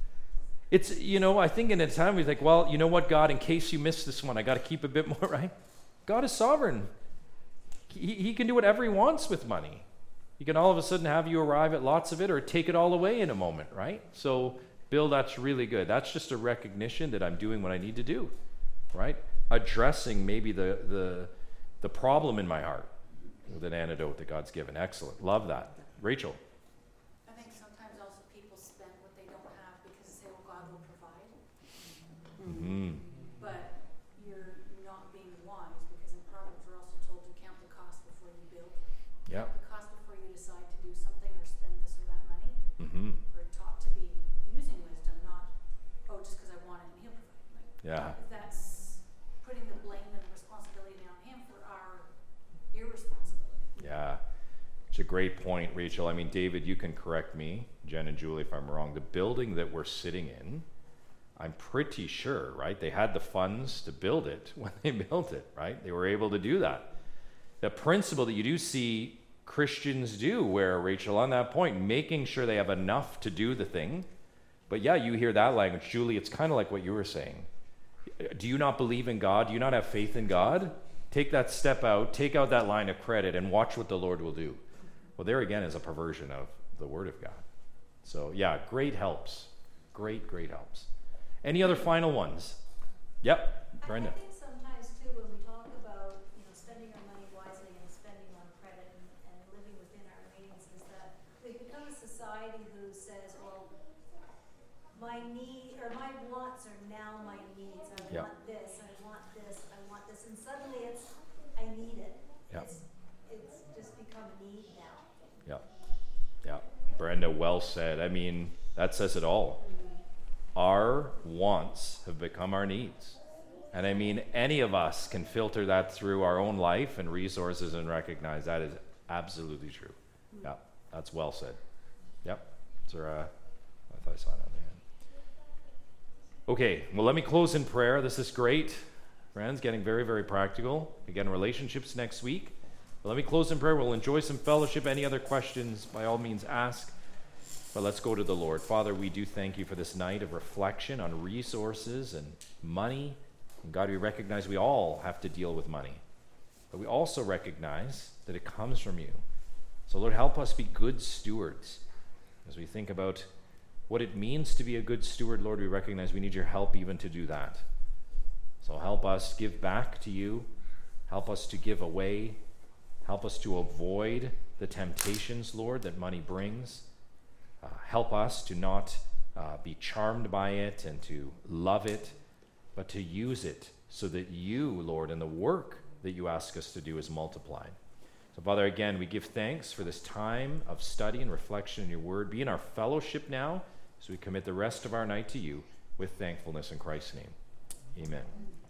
It's, you know, I think in a time we think, well, you know what, God, in case you missed this one, I got to keep a bit more, right? God is sovereign. He, he can do whatever he wants with money. He can all of a sudden have you arrive at lots of it or take it all away in a moment, right? So, Bill, that's really good. That's just a recognition that I'm doing what I need to do, right? Addressing maybe the the, the problem in my heart with an antidote that God's given. Excellent. Love that. Rachel. I think sometimes also people spend what they don't have because they say, well, God will provide. Mm-hmm. But you're not being wise because in Proverbs we're also told to count the cost before you build. Yeah. Count the cost before you decide to do something or spend this or that money. Mm-hmm. We're taught to be using wisdom, not, oh, just because I want it and he'll provide. Like, Yeah. that's putting the blame and the responsibility on him for our irresponsibility. Yeah. It's a great point, Rachel. I mean, David, you can correct me, Jen and Julie, if I'm wrong. The building that we're sitting in, I'm pretty sure, right? They had the funds to build it when they built it, right? They were able to do that. The principle that you do see Christians do, where, Rachel, on that point, making sure they have enough to do the thing. But yeah, you hear that language. Julie, it's kind of like what you were saying. Do you not believe in God? Do you not have faith in God? Take that step out, take out that line of credit, and watch what the Lord will do. Well, there again is a perversion of the Word of God. So yeah, great helps. Great, great helps. Any other final ones? Yep, Brenda. I think sometimes too, when we talk about, you know, spending our money wisely and spending on credit and, and living within our means, is that we become a society who says, well, my need or my wants are now my needs. I Yep. want this, I want this, I want this, and suddenly it's, I need it. Yep. It's, it's just become a need now. Yeah, yeah. Brenda, well said. I mean, that says it all. Our wants have become our needs. And I mean, any of us can filter that through our own life and resources and recognize that is absolutely true. Yeah, that's well said. Yep. So, uh, I thought I saw another hand. Okay, well, let me close in prayer. This is great. Friends, getting very, very practical. Again, relationships next week. But let me close in prayer. We'll enjoy some fellowship. Any other questions, by all means, ask. But let's go to the Lord. Father, we do thank you for this night of reflection on resources and money. And God, we recognize we all have to deal with money. But we also recognize that it comes from you. So, Lord, help us be good stewards. As we think about what it means to be a good steward, Lord, we recognize we need your help even to do that. So help us give back to you. Help us to give away. Help us to avoid the temptations, Lord, that money brings. Uh, help us to not uh, be charmed by it and to love it, but to use it so that you, Lord, and the work that you ask us to do is multiplied. So, Father, again, we give thanks for this time of study and reflection in your word. Be in our fellowship now as we commit the rest of our night to you with thankfulness in Christ's name. Amen.